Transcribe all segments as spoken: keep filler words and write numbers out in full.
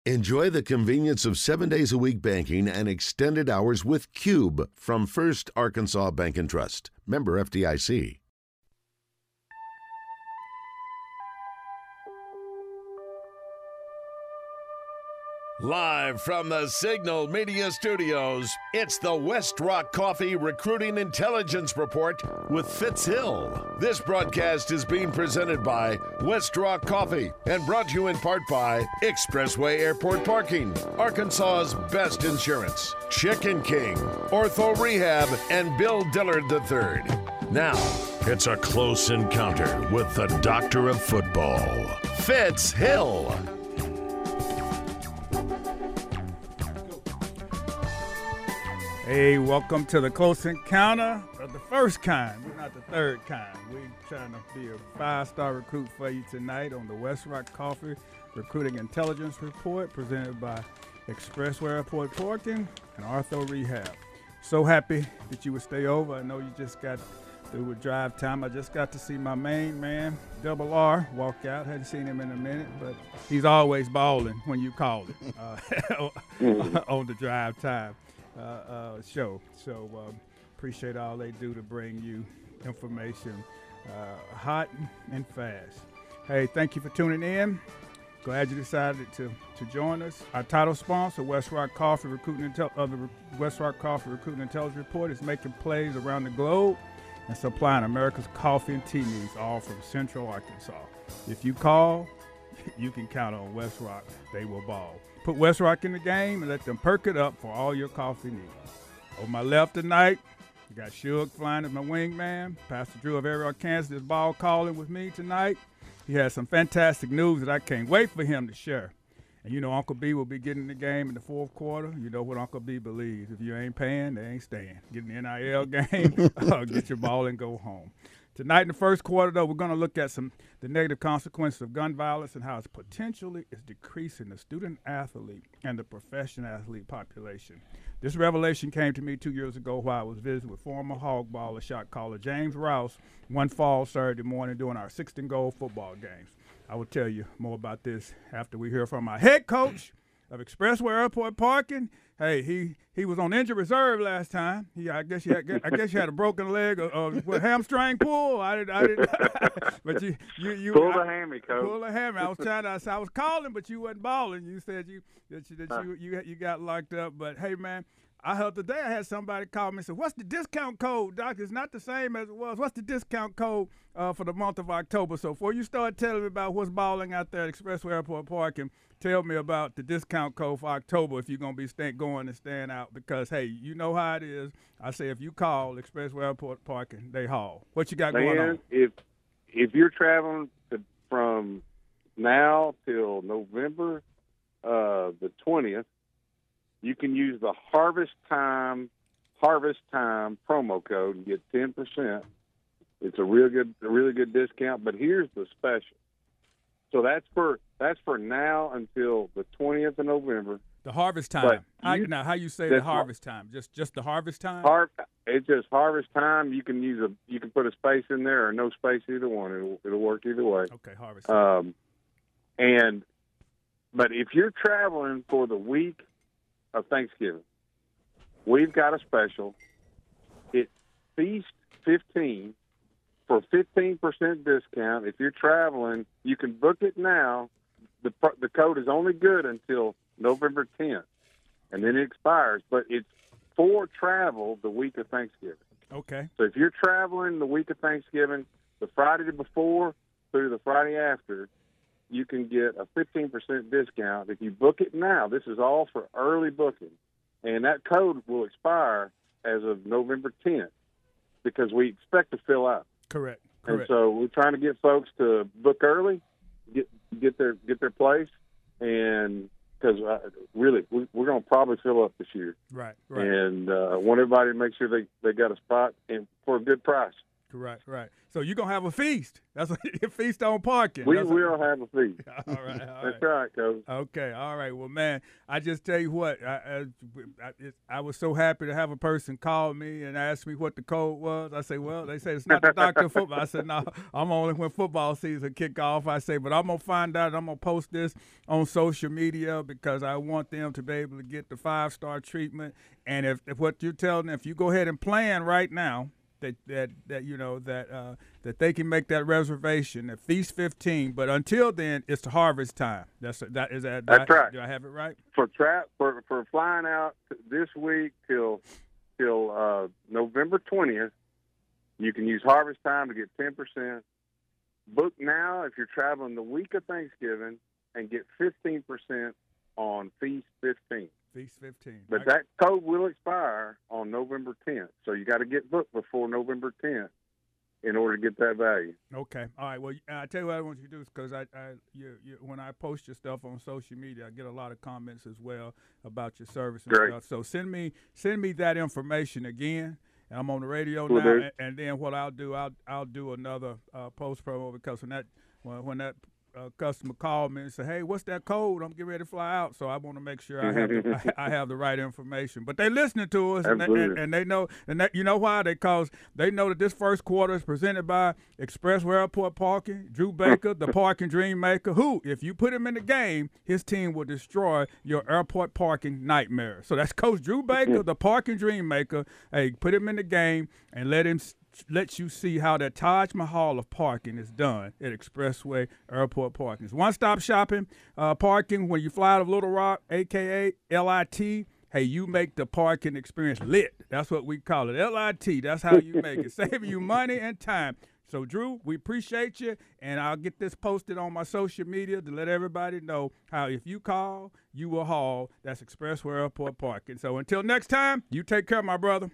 Enjoy the convenience of seven days a week banking and extended hours with Cube from First Arkansas Bank and Trust. Member F D I C. Live from the Signal Media Studios, it's the West Rock Coffee Recruiting Intelligence Report with Fitz Hill. This broadcast is being presented by West Rock Coffee and brought to you in part by Expressway Airport Parking, Arkansas's best insurance, Chicken King, Ortho Rehab, and Bill Dillard the third. Now, it's a close encounter with the Doctor of Football, Fitz Hill. Hey, welcome to the close encounter of the first kind. We're not the third kind. We're trying to be a five-star recruit for you tonight on the West Rock Coffee Recruiting Intelligence Report presented by Expressway Airport Parking and Ortho Rehab. So happy that you would stay over. I know you just got through with drive time. I just got to see my main man, Double R, walk out. Hadn't seen him in a minute, but he's always balling when you call him uh, on the drive time. Uh, uh, show. So um, appreciate all they do to bring you information uh, hot and fast. Hey, thank you for tuning in. Glad you decided to, to join us. Our title sponsor, West Rock Coffee Recruiting Intel- uh, the Re- West Rock Coffee Recruiting Intelligence Report, is making plays around the globe and supplying America's coffee and tea needs, all from Central Arkansas. If you call, you can count on West Rock. They will ball. Put West Rock in the game and let them perk it up for all your coffee needs. On my left tonight, we got Suge flying as my wingman. Pastor Drew of Ariel, Kansas is ball calling with me tonight. He has some fantastic news that I can't wait for him to share. And you know Uncle B will be getting the game in the fourth quarter. You know what Uncle B believes. If you ain't paying, they ain't staying. Get in the N I L game, uh, get your ball and go home. Tonight in the first quarter, though, we're going to look at some the negative consequences of gun violence and how it's potentially is decreasing the student athlete and the professional athlete population. This revelation came to me two years ago while I was visiting with former hog baller shot caller James Rouse one fall Saturday morning during our sixth and goal football games. I will tell you more about this after we hear from our head coach of Expressway Airport Parking. Hey, he he was on injured reserve last time. He, I guess you had, I guess you had a broken leg or, or what, hamstring pull. I didn't, I didn't. But you, you, you pull the hammy, coach. Pull the hammy. I was trying to. I was calling, but you wasn't balling. You said you that you that you, you you got locked up. But hey, man, I heard today I had somebody call me and say, "What's the discount code, Doc? It's not the same as it was. What's the discount code uh, for the month of October?" So before you start telling me about what's balling out there at Expressway Airport Parking, tell me about the discount code for October if you're going to be stay, going and staying out because, hey, you know how it is. I say if you call Expressway Airport Parking, they haul. What you got Man, going on? if if you're traveling to, from now till November uh, the twentieth, you can use the Harvest Time Harvest Time promo code and get ten percent. It's a real good, a really good discount. But here's the special. So that's for that's for now until the twentieth of November. The harvest time. How, you, now, how you say the harvest time? Just just the harvest time? Har- it's just harvest time. You can use a you can put a space in there or no space either one. It'll it'll work either way. Okay, harvest time. Um, and but if you're traveling for the week of Thanksgiving, we've got a special. It's Feast fifteen for fifteen percent discount. If you're traveling, you can book it now. The the code is only good until November tenth, and then it expires. But it's for travel the week of Thanksgiving. Okay. So if you're traveling the week of Thanksgiving, the Friday before through the Friday after, you can get a fifteen percent discount. If you book it now, this is all for early booking, and that code will expire as of November tenth because we expect to fill out. Correct. And Correct. so we're trying to get folks to book early, get get their get their place, and because uh, really we, we're going to probably fill up this year. Right. Right. And uh, I want everybody to make sure they, they got a spot and for a good price. Correct, right. So you're going to have a feast. That's what you feast on parking. We That's will what, have a feast. all right, all That's right. right, Coach. Okay, all right. Well, man, I just tell you what, I, I, I, it, I was so happy to have a person call me and ask me what the code was. I say, well, they say it's not the doctor of football. I said, no, I'm only when football season kick off. I say, but I'm going to find out. I'm going to post this on social media because I want them to be able to get the five-star treatment. And if, if what you're telling them, if you go ahead and plan right now, That, that that you know that uh, that they can make that reservation at Feast fifteen, but until then it's the harvest time. That's that is that. That's I, right. Do I have it right? For trap for for flying out this week till till uh, November twentieth, you can use harvest time to get ten percent. Book now if you're traveling the week of Thanksgiving and get fifteen percent on Feast fifteen. Feast fifteen. But I, that code will expire on November tenth, so you got to get booked before November tenth in order to get that value. Okay. All right. Well, I tell you what I want you to do is because I, I you, you, when I post your stuff on social media, I get a lot of comments as well about your service and Great. stuff. So send me send me that information again. And I'm on the radio Will now, do. and, and then what I'll do, I'll I'll do another uh, post promo because when that when, when that uh, customer called me and said, "Hey, what's that code? I'm getting ready to fly out." So I want to make sure I have the, I, I have the right information. But they listening to us, and they, and, and they know, and that, you know why? Because they know that this first quarter is presented by Expressway Airport Parking, Drew Baker, the Parking Dream Maker, who, if you put him in the game, his team will destroy your airport parking nightmare. So that's Coach Drew Baker, the Parking Dream Maker. Hey, put him in the game and let him. Let you see how that Taj Mahal of parking is done at Expressway Airport Parking. It's one-stop shopping uh, parking when you fly out of Little Rock, a k a. L I T. Hey, you make the parking experience lit. That's what we call it, L I T. That's how you make it, saving you money and time. So, Drew, we appreciate you, and I'll get this posted on my social media to let everybody know how if you call, you will haul. That's Expressway Airport Parking. So until next time, you take care, my brother.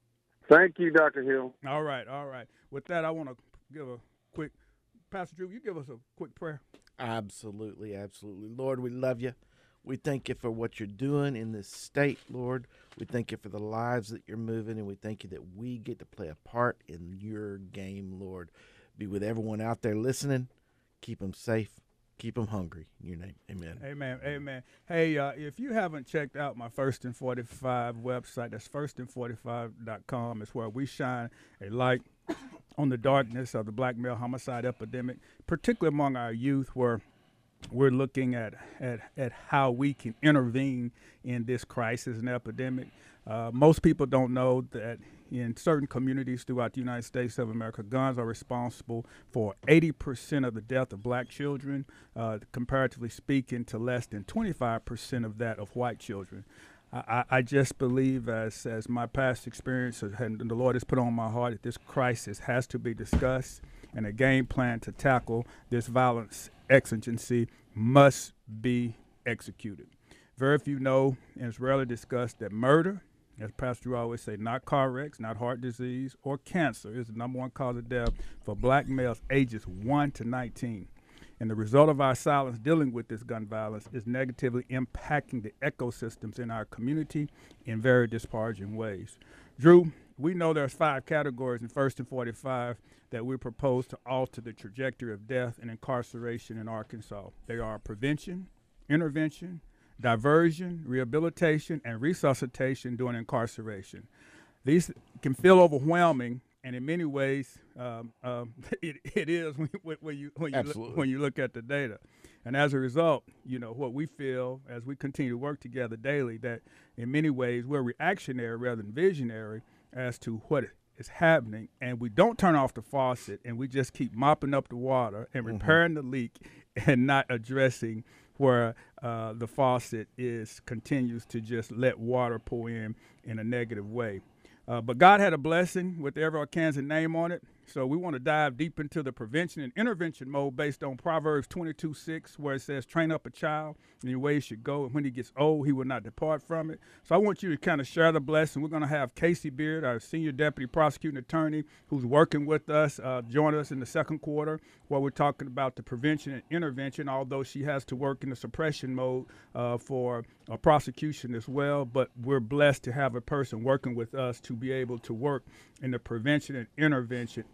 Thank you, Doctor Hill. All right, all right. With that, I want to give a quick, Pastor Drew, you give us a quick prayer. Absolutely, absolutely. Lord, we love you. We thank you for what you're doing in this state, Lord. We thank you for the lives that you're moving, and we thank you that we get to play a part in your game, Lord. Be with everyone out there listening. Keep them safe. Keep them hungry. In your name, amen. Amen, amen. Hey, uh, if you haven't checked out my First and forty-five website, that's first and forty-five dot com. It's where we shine a light on the darkness of the black male homicide epidemic, particularly among our youth, where we're looking at, at, at how we can intervene in this crisis and epidemic. Uh, most people don't know that in certain communities throughout the United States of America, guns are responsible for eighty percent of the death of black children, uh, comparatively speaking to less than twenty-five percent of that of white children. I, I just believe, as as my past experience and the Lord has put on my heart, that this crisis has to be discussed, and a game plan to tackle this violence exigency must be executed. Very few know, and it's rarely discussed, that murder, as Pastor Drew always say, not car wrecks, not heart disease, or cancer is the number one cause of death for black males ages one to nineteen. And the result of our silence dealing with this gun violence is negatively impacting the ecosystems in our community in very disparaging ways. Drew, we know there's five categories in First and forty-five that we propose to alter the trajectory of death and incarceration in Arkansas. They are prevention, intervention, diversion, rehabilitation, and resuscitation during incarceration. These can feel overwhelming, and in many ways, um, um, it, it is when, when you when you look, when you look at the data. And as a result, you know what we feel as we continue to work together daily, that in many ways we're reactionary rather than visionary as to what is happening, and we don't turn off the faucet and we just keep mopping up the water and repairing mm-hmm. the leak and not addressing where uh, the faucet is continues to just let water pour in in a negative way. Uh, but God had a blessing with every Arkansan name on it. So we want to dive deep into the prevention and intervention mode based on Proverbs twenty-two six, where it says, train up a child in your way he should go, and when he gets old, he will not depart from it. So I want you to kind of share the blessing. We're going to have Casey Beard, our senior deputy prosecuting attorney, who's working with us, uh, join us in the second quarter, where we're talking about the prevention and intervention, although she has to work in the suppression mode uh, for uh, prosecution as well. But we're blessed to have a person working with us to be able to work in the prevention and intervention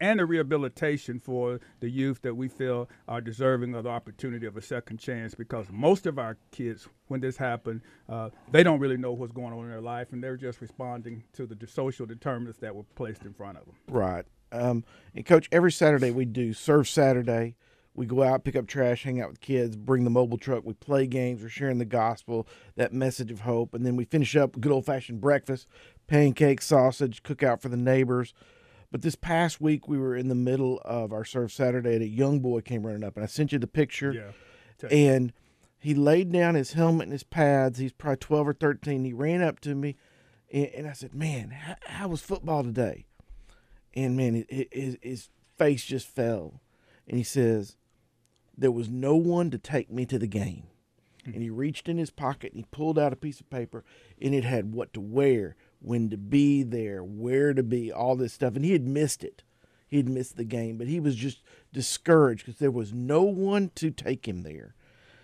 and the rehabilitation for the youth that we feel are deserving of the opportunity of a second chance, because most of our kids, when this happened, uh, they don't really know what's going on in their life, and they're just responding to the social determinants that were placed in front of them. Right. Um, and, Coach, every Saturday we do Serve Saturday. We go out, pick up trash, hang out with kids, bring the mobile truck. We play games. We're sharing the gospel, that message of hope. And then we finish up good old-fashioned breakfast, pancakes, sausage, cook out for the neighbors. But this past week we were in the middle of our Serve Saturday, and a young boy came running up. And I sent you the picture. Yeah. And he laid down his helmet and his pads. He's probably twelve or thirteen. He ran up to me, and, and I said, man, how, how was football today? And, man, it, it, his, his face just fell. And he says, there was no one to take me to the game. And he reached in his pocket and he pulled out a piece of paper, and it had what to wear, when to be there, where to be, all this stuff. And he had missed it. He had missed the game, but he was just discouraged because there was no one to take him there.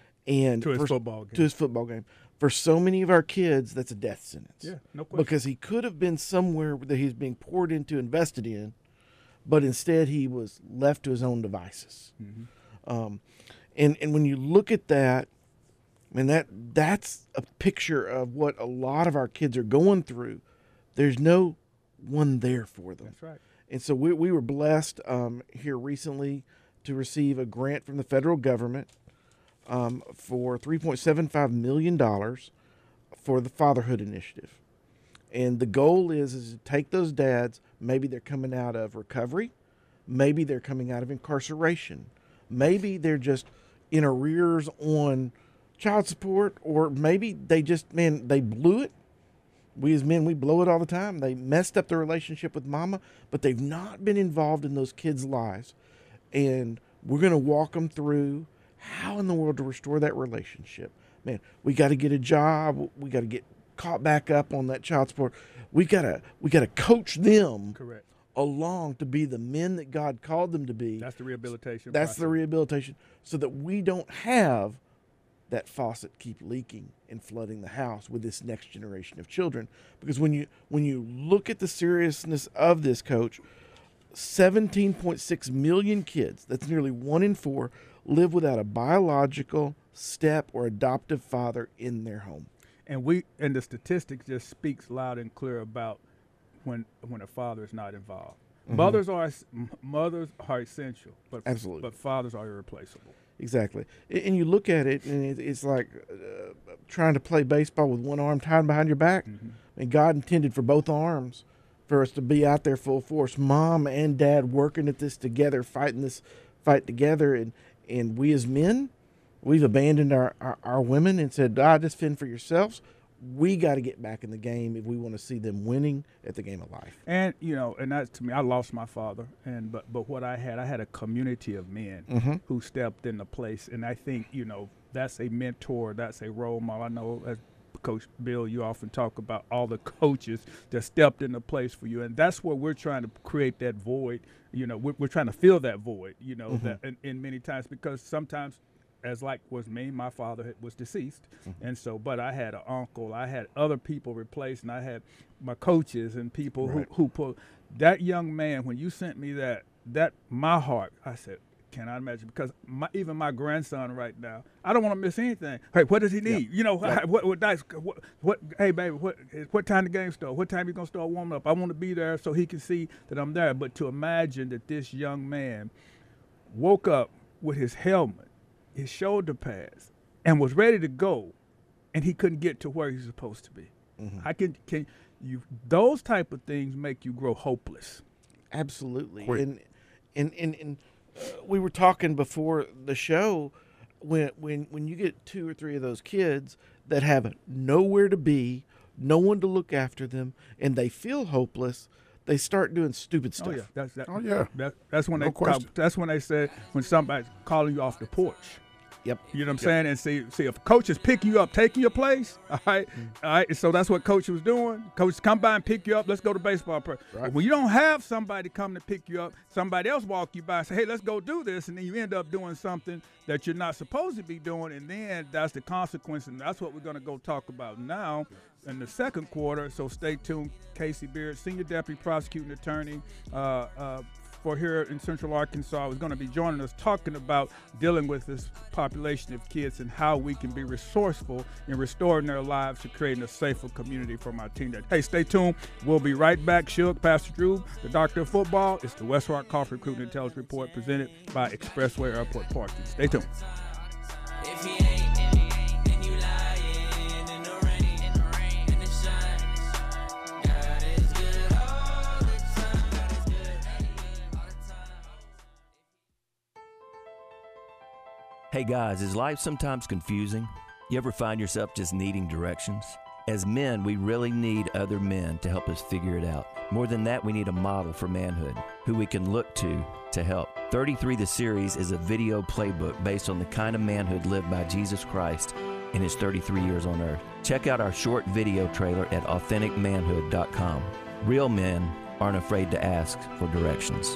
And To his for, football game. To his football game. For so many of our kids, that's a death sentence. Yeah, no question. Because he could have been somewhere that he's being poured into, invested in, but instead he was left to his own devices. Mm-hmm. Um, and, and when you look at that, I mean, that that's a picture of what a lot of our kids are going through. There's no one there for them. That's right. And so we, we were blessed um, here recently to receive a grant from the federal government um, for three point seven five million dollars for the Fatherhood Initiative. And the goal is, is to take those dads, maybe they're coming out of recovery, maybe they're coming out of incarceration, maybe they're just in arrears on child support, or maybe they just, man, they blew it. We as men, we blow it all the time. They messed up their relationship with mama, but they've not been involved in those kids' lives. And we're going to walk them through how in the world to restore that relationship. Man, we got to get a job. We got to get caught back up on that child support. We got to we got to coach them Correct. along to be the men that God called them to be. That's the rehabilitation That's process. the rehabilitation, so that we don't have that faucet keep leaking and flooding the house with this next generation of children. Because when you when you look at the seriousness of this, Coach, seventeen point six million kids, that's nearly one in four, live without a biological step or adoptive father in their home. And we and the statistics just speaks loud and clear about when when a father is not involved. Mm-hmm. Mothers are mothers are essential, but Absolutely. but fathers are irreplaceable. Exactly. And you look at it, and it's like uh, trying to play baseball with one arm tied behind your back. Mm-hmm. And God intended for both arms for us to be out there full force, mom and dad working at this together, fighting this fight together. And, and we as men, we've abandoned our, our, our women and said, ah, just fend for yourselves. We got to get back in the game if we want to see them winning at the game of life. And, you know, and that's to me, I lost my father. and But, but what I had, I had a community of men mm-hmm. who stepped into place. And I think, you know, that's a mentor. That's a role model. I know, as Coach Bill, you often talk about all the coaches that stepped into place for you. And that's where we're trying to create that void. You know, we're, we're trying to fill that void, you know, mm-hmm. that in, in many times, because sometimes, as like was me, my father was deceased. Mm-hmm. And so, but I had an uncle, I had other people replaced, and I had my coaches and people right. who, who pulled. That young man, when you sent me that, that my heart, I said, cannot imagine, because my, even my grandson right now, I don't want to miss anything. Hey, what does he need? Yep. You know, yep. what, what, what, what, what, hey, baby, what, what time the game start? What time you going to start warming up? I want to be there so he can see that I'm there. But to imagine that this young man woke up with his helmet, his shoulder pads, and was ready to go, and he couldn't get to where he's supposed to be. Mm-hmm. I can can you those type of things make you grow hopeless. Absolutely. And and and, and uh, we were talking before the show, when when when you get two or three of those kids that have nowhere to be, no one to look after them, and they feel hopeless, they start doing stupid stuff. Oh yeah, that's that, oh yeah. That, that's when no they question. call, that's when they said when somebody's calling you off the porch. Yep. You know what I'm yep. saying? And see, see if coach is picking you up, taking your place, all right, mm-hmm. all right. So that's what coach was doing. Coach, come by and pick you up. Let's go to baseball practice. Right. When you don't have somebody come to pick you up, somebody else walk you by and say, hey, let's go do this, and then you end up doing something that you're not supposed to be doing, and then that's the consequence, and that's what we're going to go talk about now in the second quarter. So stay tuned. Casey Beard, Senior Deputy Prosecuting Attorney, uh, uh, for here in Central Arkansas, is going to be joining us talking about dealing with this population of kids and how we can be resourceful in restoring their lives to creating a safer community for my teenagers. Hey, stay tuned. We'll be right back. Shug, Pastor Drew, the Doctor of Football. It's the West Rock Coffee Recruiting Intelligence Report presented by Expressway Airport Parking. Stay tuned. If he ain't, then you lying in the rain, in the rain, in the sun. God is good all the time. God is good all the time. Hey guys, is life sometimes confusing? You ever find yourself just needing directions? As men, we really need other men to help us figure it out. More than that, we need a model for manhood who we can look to to help. thirty-three The Series is a video playbook based on the kind of manhood lived by Jesus Christ in his thirty-three years on earth. Check out our short video trailer at authentic manhood dot com. Real men aren't afraid to ask for directions.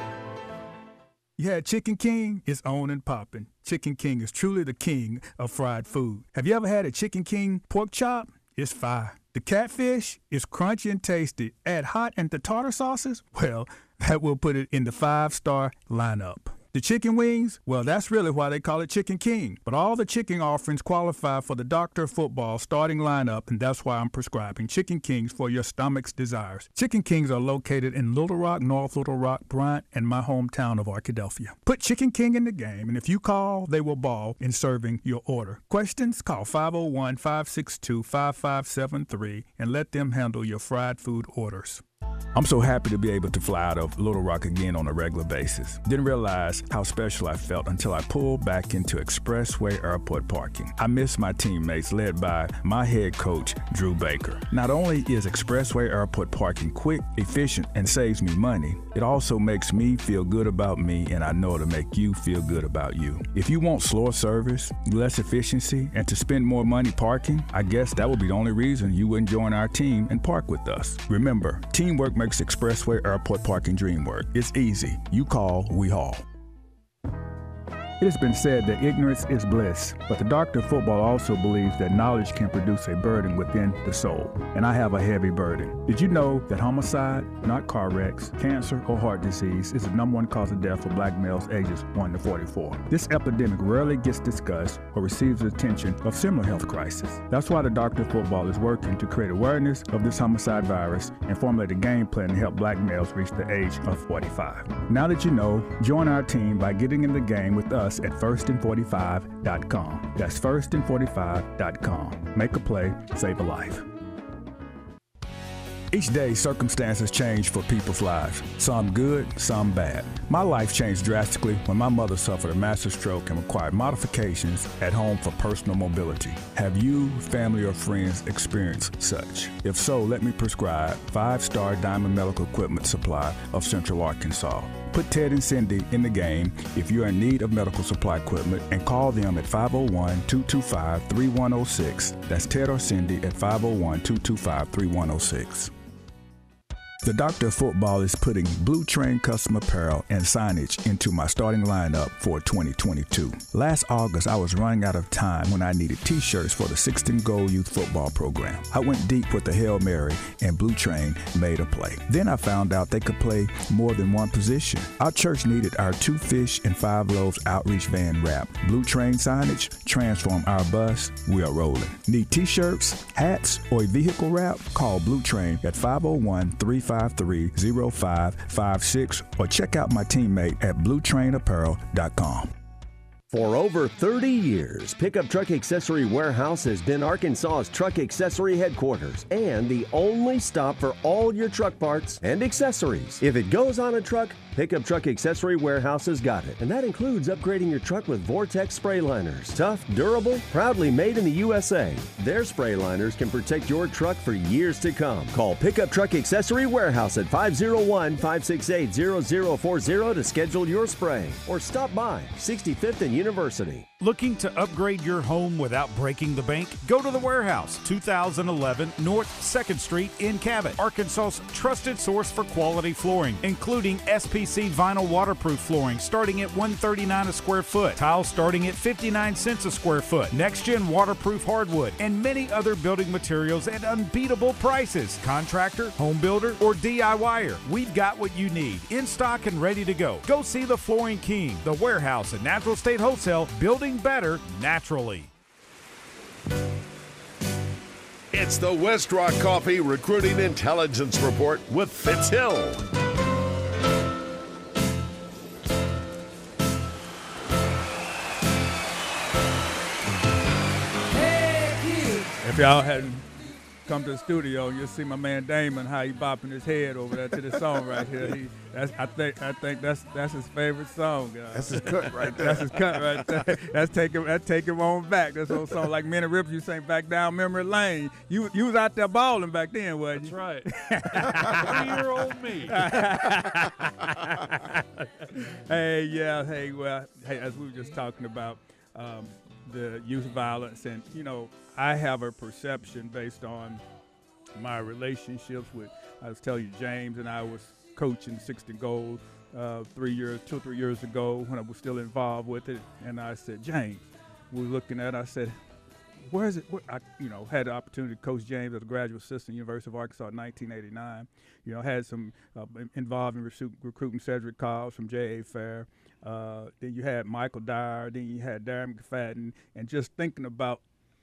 You had Chicken King, it's on and popping. Chicken King is truly the king of fried food. Have you ever had a Chicken King pork chop? It's fire. The catfish is crunchy and tasty. Add hot and the tartar sauces? Well, that will put it in the five-star lineup. The chicken wings? Well, that's really why they call it Chicken King. But all the chicken offerings qualify for the Doctor of Football starting lineup, and that's why I'm prescribing Chicken Kings for your stomach's desires. Chicken Kings are located in Little Rock, North Little Rock, Bryant, and my hometown of Arkadelphia. Put Chicken King in the game, and if you call, they will ball in serving your order. Questions? Call five oh one, five six two, five five seven three and let them handle your fried food orders. I'm so happy to be able to fly out of Little Rock again on a regular basis. Didn't realize how special I felt until I pulled back into Expressway Airport Parking. I miss my teammates led by my head coach, Drew Baker. Not only is Expressway Airport Parking quick, efficient, and saves me money, it also makes me feel good about me, and I know it'll make you feel good about you. If you want slower service, less efficiency, and to spend more money parking, I guess that would be the only reason you wouldn't join our team and park with us. Remember, teamwork makes Expressway Airport Parking dream work. It's easy. You call, we haul. It has been said that ignorance is bliss, but the Doctor of Football also believes that knowledge can produce a burden within the soul, and I have a heavy burden. Did you know that homicide, not car wrecks, cancer, or heart disease is the number one cause of death for black males ages one to forty-four? This epidemic rarely gets discussed or receives the attention of similar health crises. That's why the Doctor of Football is working to create awareness of this homicide virus and formulate a game plan to help black males reach the age of forty-five. Now that you know, join our team by getting in the game with us at first and forty-five dot com. That's first and forty-five dot com. Make a play, save a life. Each day, circumstances change for people's lives. Some good, some bad. My life changed drastically when my mother suffered a massive stroke and required modifications at home for personal mobility. Have you, family, or friends experienced such? If so, let me prescribe five-star Diamond Medical Equipment Supply of Central Arkansas. Put Ted and Cindy in the game if you're in need of medical supply equipment and call them at five oh one, two two five, three one oh six. That's Ted or Cindy at five oh one, two two five, three one oh six. The Doctor of Football is putting Blue Train custom apparel and signage into my starting lineup for twenty twenty-two. Last August, I was running out of time when I needed t-shirts for the sixteen Goal Youth Football program. I went deep with the Hail Mary, and Blue Train made a play. Then I found out they could play more than one position. Our church needed our two fish and five loaves outreach van wrap. Blue Train signage, transform our bus, we are rolling. Need t-shirts, hats, or a vehicle wrap? Call Blue Train at five oh one, three five three, oh five five six or check out my teammate at blue train apparel dot com. For over thirty years, Pickup Truck Accessory Warehouse has been Arkansas's truck accessory headquarters and the only stop for all your truck parts and accessories. If it goes on a truck, Pickup Truck Accessory Warehouse has got it. And that includes upgrading your truck with Vortex spray liners. Tough, durable, proudly made in the U S A. Their spray liners can protect your truck for years to come. Call Pickup Truck Accessory Warehouse at five oh one, five six eight, zero zero four zero to schedule your spray. Or stop by sixty-fifth and University. Looking to upgrade your home without breaking the bank? Go to The Warehouse, two thousand eleven North second Street in Cabot, Arkansas's trusted source for quality flooring, including S P C vinyl waterproof flooring starting at one hundred thirty-nine dollars a square foot, tile starting at fifty-nine cents a square foot, next-gen waterproof hardwood, and many other building materials at unbeatable prices. Contractor, home builder, or DIYer, we've got what you need in stock and ready to go. Go see the Flooring King, The Warehouse, and Natural State Wholesale, building better naturally. It's the West Rock Coffee Recruiting Intelligence Report with Fitz Hill. If y'all hadn't come to the studio, you'll see my man Damon how he bopping his head over there to this song right here. He, that's, I think, I think that's that's his favorite song. Guys. That's his cut right there. That's his cut right there. That's take him, that take him on back. That's old song like Minnie Ripley, you sang back down memory lane. You you was out there balling back then, wasn't you? That's right. Three-year-old me. Hey, yeah, hey, well, hey, as we were just talking about um, the youth violence, and you know, I have a perception based on my relationships with, I was telling you, James and I was coaching sixty Gold uh, three years, two or three years ago when I was still involved with it. And I said, James, we were looking at it, I said, where is it? Where? I, you know, had the opportunity to coach James as a graduate assistant at University of Arkansas in nineteen eighty-nine. You know, had some uh, involved in recruit, recruiting Cedric Cobbs from J A. Fair. Uh, then you had Michael Dyer. Then you had Darren McFadden. And just thinking about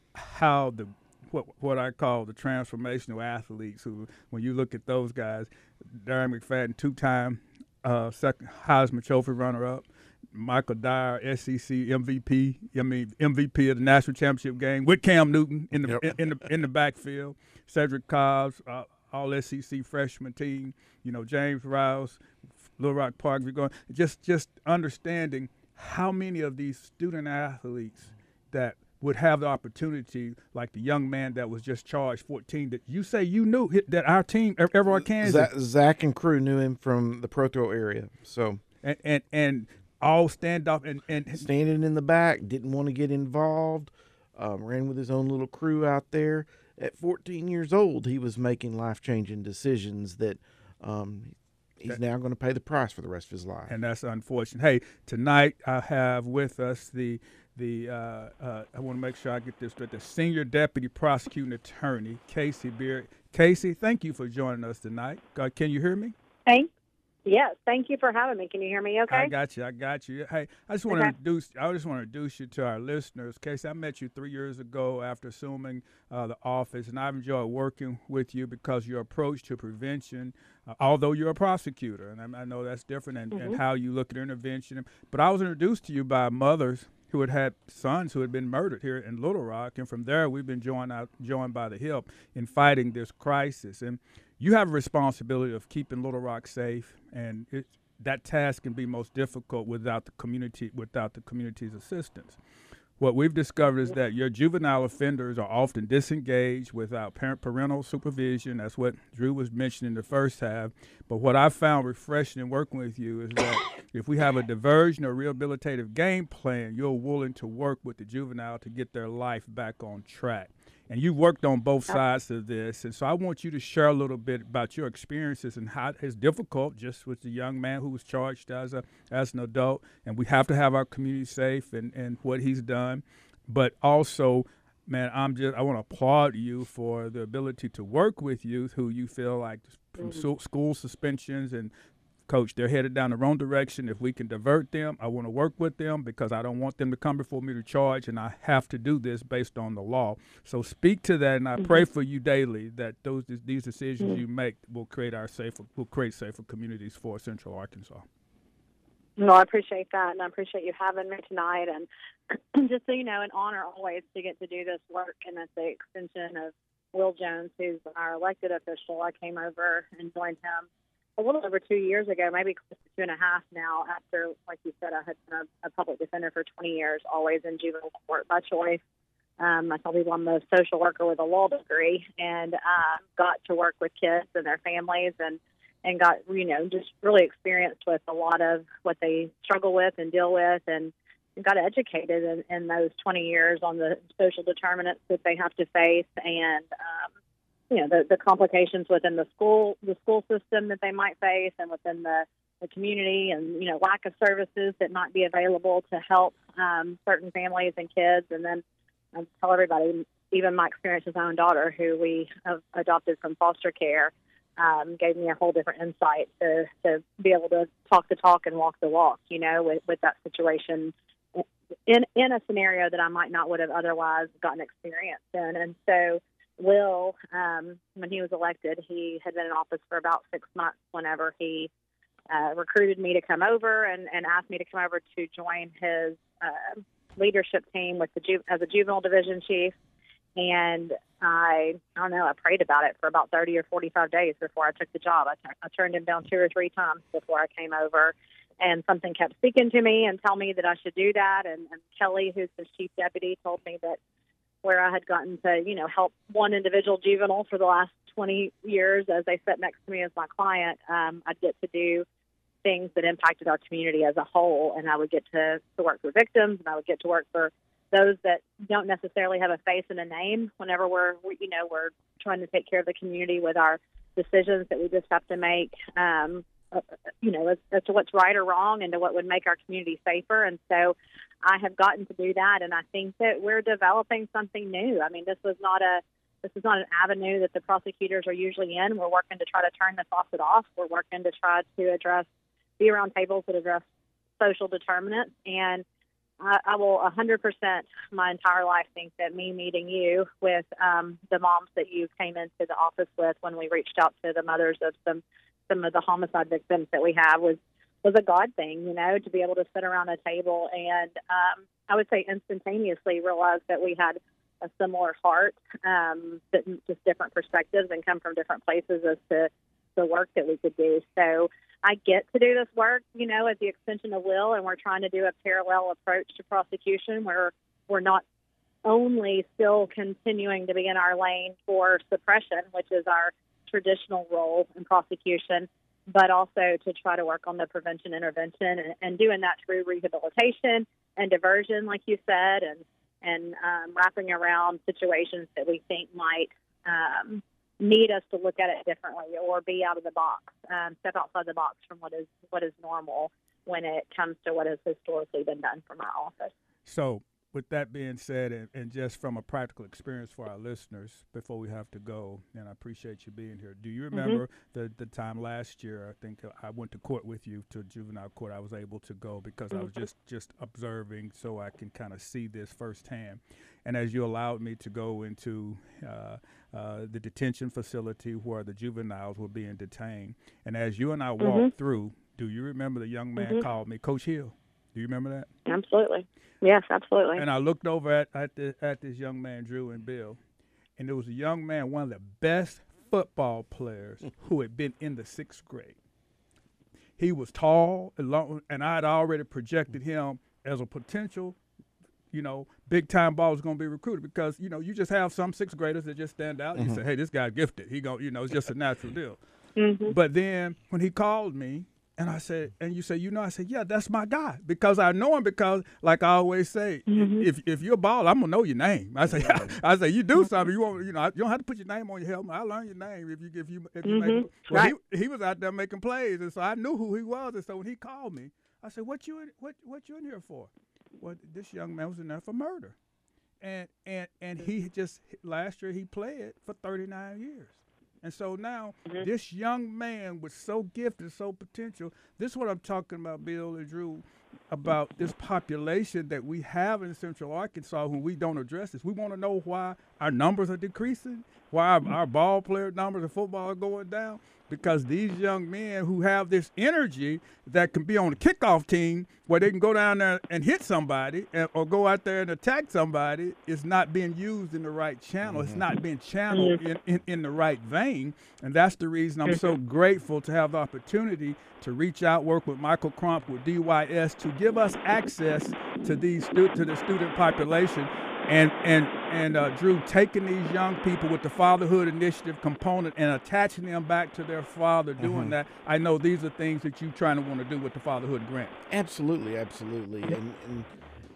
how the what what I call the transformational athletes who, when you look at those guys, Darren McFadden, two-time uh, second Heisman Trophy runner-up, Michael Dyer, S E C M V P, I mean M V P of the national championship game with Cam Newton in the Yep. in, in the in the backfield, Cedric Cobbs, uh, all S E C freshman team, you know, James Rouse, Little Rock Park. We're going just just understanding how many of these student athletes that would have the opportunity, like the young man that was just charged fourteen, that you say you knew that our team, Everard, Kansas. Zach, Zach and crew knew him from the Pro Throw area. So And, and, and all stand up and, and standing in the back, didn't want to get involved, um, ran with his own little crew out there. At fourteen years old, he was making life-changing decisions that um, he's That- now going to pay the price for the rest of his life. and that's unfortunate. Hey, tonight I have with us the the uh, uh, I want to make sure I get this straight. The senior deputy prosecuting attorney, Casey Beard. Casey, thank you for joining us tonight. God, can you hear me? Thank, yes, thank you for having me. Can you hear me okay? I got you. I got you. Hey, I just want to Okay. introduce. I just want to introduce you to our listeners. Casey, I met you three years ago after assuming uh, the office, and I've enjoyed working with you because your approach to prevention, uh, although you're a prosecutor, and I, I know that's different, and, and how you look at intervention. But I was introduced to you by mothers who had had sons who had been murdered here in Little Rock, and from there we've been joined out, joined by the hip in fighting this crisis. And you have a responsibility of keeping Little Rock safe, and it, that task can be most difficult without the community, without the community's assistance. What we've discovered is that your juvenile offenders are often disengaged without parent parental supervision. That's what Drew was mentioning in the first half. But what I found refreshing in working with you is that if we have a diversion or rehabilitative game plan, you're willing to work with the juvenile to get their life back on track. And you've worked on both sides of this. And so I want you to share a little bit about your experiences and how it's difficult just with the young man who was charged as a as an adult. And we have to have our community safe and, and what he's done. But also, man, I'm just I want to applaud you for the ability to work with youth who you feel like from Mm-hmm. so- school suspensions and Coach, they're headed down the wrong direction. If we can divert them, I want to work with them because I don't want them to come before me to charge, and I have to do this based on the law. So speak to that, and I pray for you daily that those these decisions you make will create our safer will create safer communities for Central Arkansas. No, I appreciate that, and I appreciate you having me tonight. And just so you know, an honor always to get to do this work, and that's the extension of Will Jones, who's our elected official. I came over and joined him a little over two years ago, maybe close to two and a half now, after, like you said, I had been a, a public defender for twenty years, always in juvenile court by choice. Um, I tell people I'm a social worker with a law degree, and uh, got to work with kids and their families, and, and got, you know, just really experienced with a lot of what they struggle with and deal with, and got educated in, in those twenty years on the social determinants that they have to face, and um, you know the, the complications within the school the school system that they might face, and within the, the community, and you know lack of services that might be available to help um, certain families and kids. And then I tell everybody, even my experience with my own daughter, who we have adopted from foster care, um, gave me a whole different insight to, to be able to talk the talk and walk the walk, you know, with, with that situation in in a scenario that I might not would have otherwise gotten experience in. And so Will, um, when he was elected, he had been in office for about six months whenever he uh, recruited me to come over and, and asked me to come over to join his uh, leadership team with the ju- as a juvenile division chief. And I, I don't know, I prayed about it for about thirty or forty-five days before I took the job. I, t- I turned him down two or three times before I came over. And something kept speaking to me and telling me that I should do that. And, and Kelly, who's the chief deputy, told me that where I had gotten to, you know, help one individual juvenile for the last twenty years as they sat next to me as my client, um, I'd get to do things that impacted our community as a whole. And I would get to, to work for victims, and I would get to work for those that don't necessarily have a face and a name whenever we're, we, you know, we're trying to take care of the community with our decisions that we just have to make, um, uh, you know, as, as to what's right or wrong and to what would make our community safer. And so I have gotten to do that, and I think that we're developing something new. I mean, this was not a this is not an avenue that the prosecutors are usually in. We're working to try to turn the faucet off. We're working to try to address, be around tables that address social determinants. And I, I will one hundred percent my entire life think that me meeting you with um, the moms that you came into the office with when we reached out to the mothers of some some of the homicide victims that we have was was a God thing, you know, to be able to sit around a table and um, I would say instantaneously realize that we had a similar heart, um, that just different perspectives and come from different places as to the work that we could do. So I get to do this work, you know, as the extension of Will, and we're trying to do a parallel approach to prosecution where we're not only still continuing to be in our lane for suppression, which is our traditional role in prosecution, but also to try to work on the prevention intervention and, and doing that through rehabilitation and diversion, like you said, and and um, wrapping around situations that we think might um, need us to look at it differently or be out of the box, um, step outside the box from what is what is normal when it comes to what has historically been done from our office. So with that being said, and, and just from a practical experience for our listeners, before we have to go, and I appreciate you being here, do you remember mm-hmm. the, the time last year, I think I went to court with you, to juvenile court, I was able to go because mm-hmm. I was just, just observing so I can kind of see this firsthand. And as you allowed me to go into uh, uh, the detention facility where the juveniles were being detained, and as you and I walked mm-hmm. through, do you remember the young man mm-hmm. called me Coach Hill? Do you remember that? Absolutely. Yes, absolutely. And I looked over at at, the, at this young man, Drew and Bill, and there was a young man, one of the best football players who had been in the sixth grade. He was tall, and, long, and I had already projected him as a potential, you know, big-time ball was going to be recruited because, you know, you just have some sixth graders that just stand out. And mm-hmm. you say, hey, this guy's gifted. He go, you know, it's just a natural deal. Mm-hmm. But then when he called me, and I said, and you say, you know, I said, yeah, that's my guy because I know him because, like I always say, mm-hmm. if if you're a ball, I'm gonna know your name. I say, yeah. I say, you do something, you won't, you know, you don't have to put your name on your helmet. I learn your name if you if you if you mm-hmm. make. Well, right. he he was out there making plays, and so I knew who he was, and so when he called me, I said, what you in, what what you in here for? Well, this young man was in there for murder, and and and he just last year he played for thirty-nine years. And so now mm-hmm. this young man was so gifted, so potential. This is what I'm talking about, Bill and Drew, about this population that we have in Central Arkansas when we don't address this. We want to know why our numbers are decreasing, why our, our ball player numbers in football are going down, because these young men who have this energy that can be on the kickoff team where they can go down there and hit somebody and, or go out there and attack somebody is not being used in the right channel. Mm-hmm. It's not being channeled in, in, in the right vein. And that's the reason I'm so grateful to have the opportunity to reach out, work with Michael Crump with D Y S to give us access to these stu- to the student population. And and and uh, Drew, taking these young people with the Fatherhood Initiative component and attaching them back to their father, doing mm-hmm. that, I know these are things that you're trying to want to do with the Fatherhood Grant. Absolutely, absolutely. And, and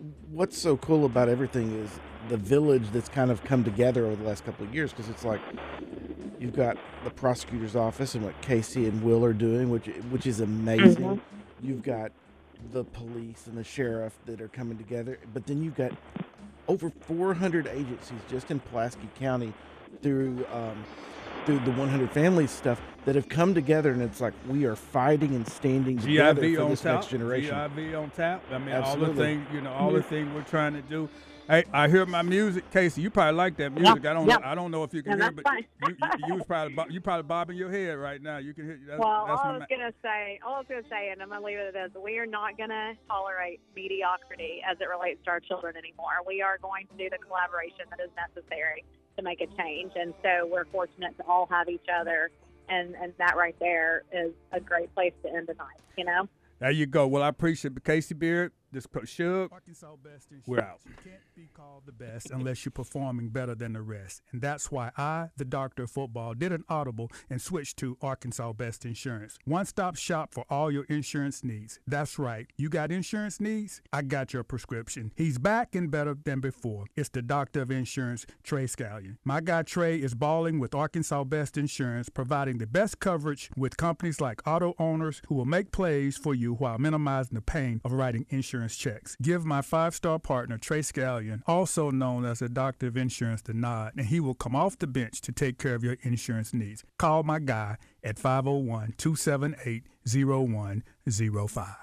what's so cool about everything is the village that's kind of come together over the last couple of years, because it's like you've got the prosecutor's office and what Casey and Will are doing, which which is amazing. Mm-hmm. You've got the police and the sheriff that are coming together, but then you've got over four hundred agencies just in Pulaski County through um, through the one hundred Families stuff that have come together, and it's like we are fighting and standing together for this tap, next generation. G I V on tap. I mean, Absolutely. all the things, you know, all the things we're trying to do. Hey, I hear my music, Casey. You probably like that music. Yeah, I don't yeah. know. I don't know if you can Yeah, hear, but that's you, you, you was probably bo- you probably bobbing your head right now. You can hear. That's, Well, that's all my I was ma- gonna say, all I was gonna say, and I'm gonna leave it at this: we are not gonna tolerate mediocrity as it relates to our children anymore. We are going to do the collaboration that is necessary to make a change, and so we're fortunate to all have each other, and and that right there is a great place to end the night. You know. There you go. Well, I appreciate it. Casey Beard, this Shug. Arkansas Best Insurance. We're out. You can't be called the best unless you're performing better than the rest. And that's why I, the doctor of football, did an audible and switched to Arkansas Best Insurance. One-stop shop for all your insurance needs. That's right. You got insurance needs? I got your prescription. He's back and better than before. It's the doctor of insurance, Trey Scallion. My guy Trey is balling with Arkansas Best Insurance, providing the best coverage with companies like Auto Owners who will make plays for you while minimizing the pain of writing insurance checks. Give my five-star partner, Trey Scallion, also known as the doctor of insurance, the nod, and he will come off the bench to take care of your insurance needs. Call my guy at five oh one, two seven eight, oh one oh five.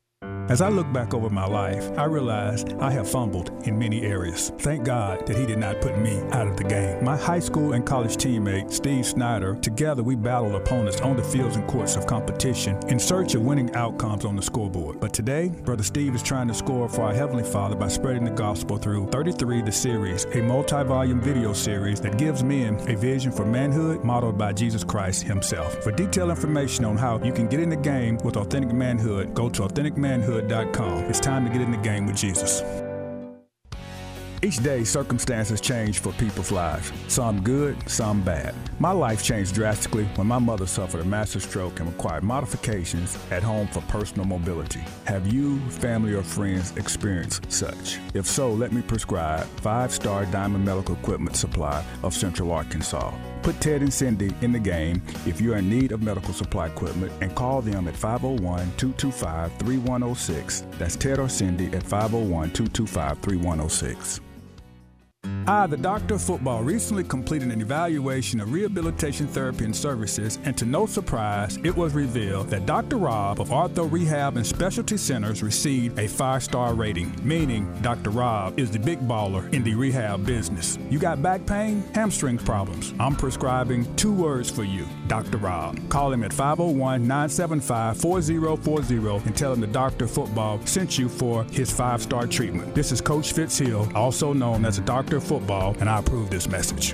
As I look back over my life, I realize I have fumbled in many areas. Thank God that he did not put me out of the game. My high school and college teammate, Steve Snyder, together we battled opponents on the fields and courts of competition in search of winning outcomes on the scoreboard. But today, Brother Steve is trying to score for our Heavenly Father by spreading the gospel through thirty-three The Series, a multi-volume video series that gives men a vision for manhood modeled by Jesus Christ himself. For detailed information on how you can get in the game with authentic manhood, go to authentic manhood dot com. It's time to get in the game with Jesus. Each day, circumstances change for people's lives. Some good, some bad. My life changed drastically when my mother suffered a massive stroke and required modifications at home for personal mobility. Have you, family, or friends experienced such? If so, let me prescribe five-star Diamond Medical Equipment Supply of Central Arkansas. Put Ted and Cindy in the game if you're in need of medical supply equipment and call them at five oh one, two two five, three one oh six. That's Ted or Cindy at five oh one, two two five, three one oh six. I, the doctor of football, recently completed an evaluation of rehabilitation therapy and services, and to no surprise, it was revealed that Doctor Rob of Ortho Rehab and Specialty Centers received a five-star rating, meaning Doctor Rob is the big baller in the rehab business. You got back pain, hamstring problems? I'm prescribing two words for you, Doctor Rob. Call him at five oh one, nine seven five, four oh four oh and tell him the Doctor of Football sent you for his five-star treatment. This is Coach Fitzhill, also known as the Doctor of Football, and I approve this message.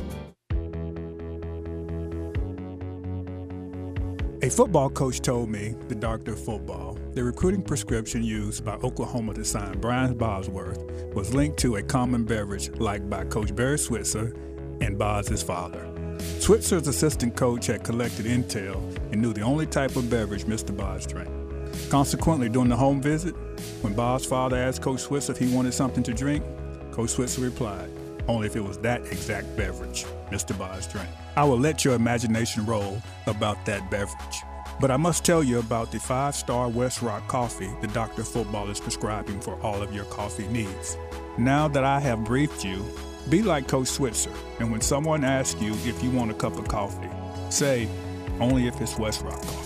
A football coach told me, the Doctor of Football, the recruiting prescription used by Oklahoma to sign Brian Bosworth was linked to a common beverage liked by Coach Barry Switzer and Boz's father. Switzer's assistant coach had collected intel and knew the only type of beverage Mister Boz drank. Consequently, during the home visit, when Boz's father asked Coach Switzer if he wanted something to drink, Coach Switzer replied, only if it was that exact beverage Mister Boz drank. I will let your imagination roll about that beverage. But I must tell you about the five-star West Rock coffee the Doctor of Football is prescribing for all of your coffee needs. Now that I have briefed you, be like Coach Switzer, and when someone asks you if you want a cup of coffee, say, only if it's West Rock coffee.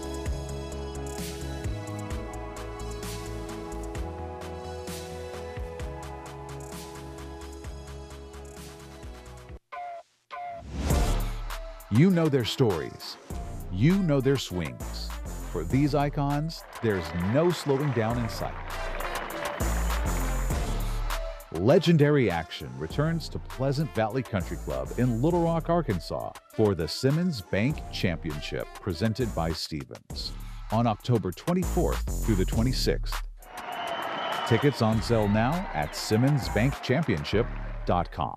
You know their stories. You know their swings. For these icons, there's no slowing down in sight. Legendary action returns to Pleasant Valley Country Club in Little Rock, Arkansas for the Simmons Bank Championship presented by Stephens on October twenty-fourth through the twenty-sixth. Tickets on sale now at simmons bank championship dot com.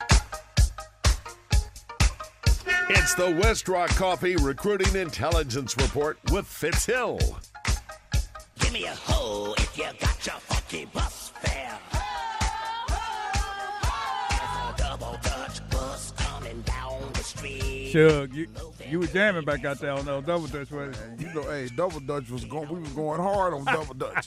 It's the West Rock Coffee Recruiting Intelligence Report with Fitzhill. Give me a hoe if you got your funky bus fare. Shug, you you were jamming back out there on those double dutch, wasn't you? You know, hey, double dutch was going. We was going hard on double dutch.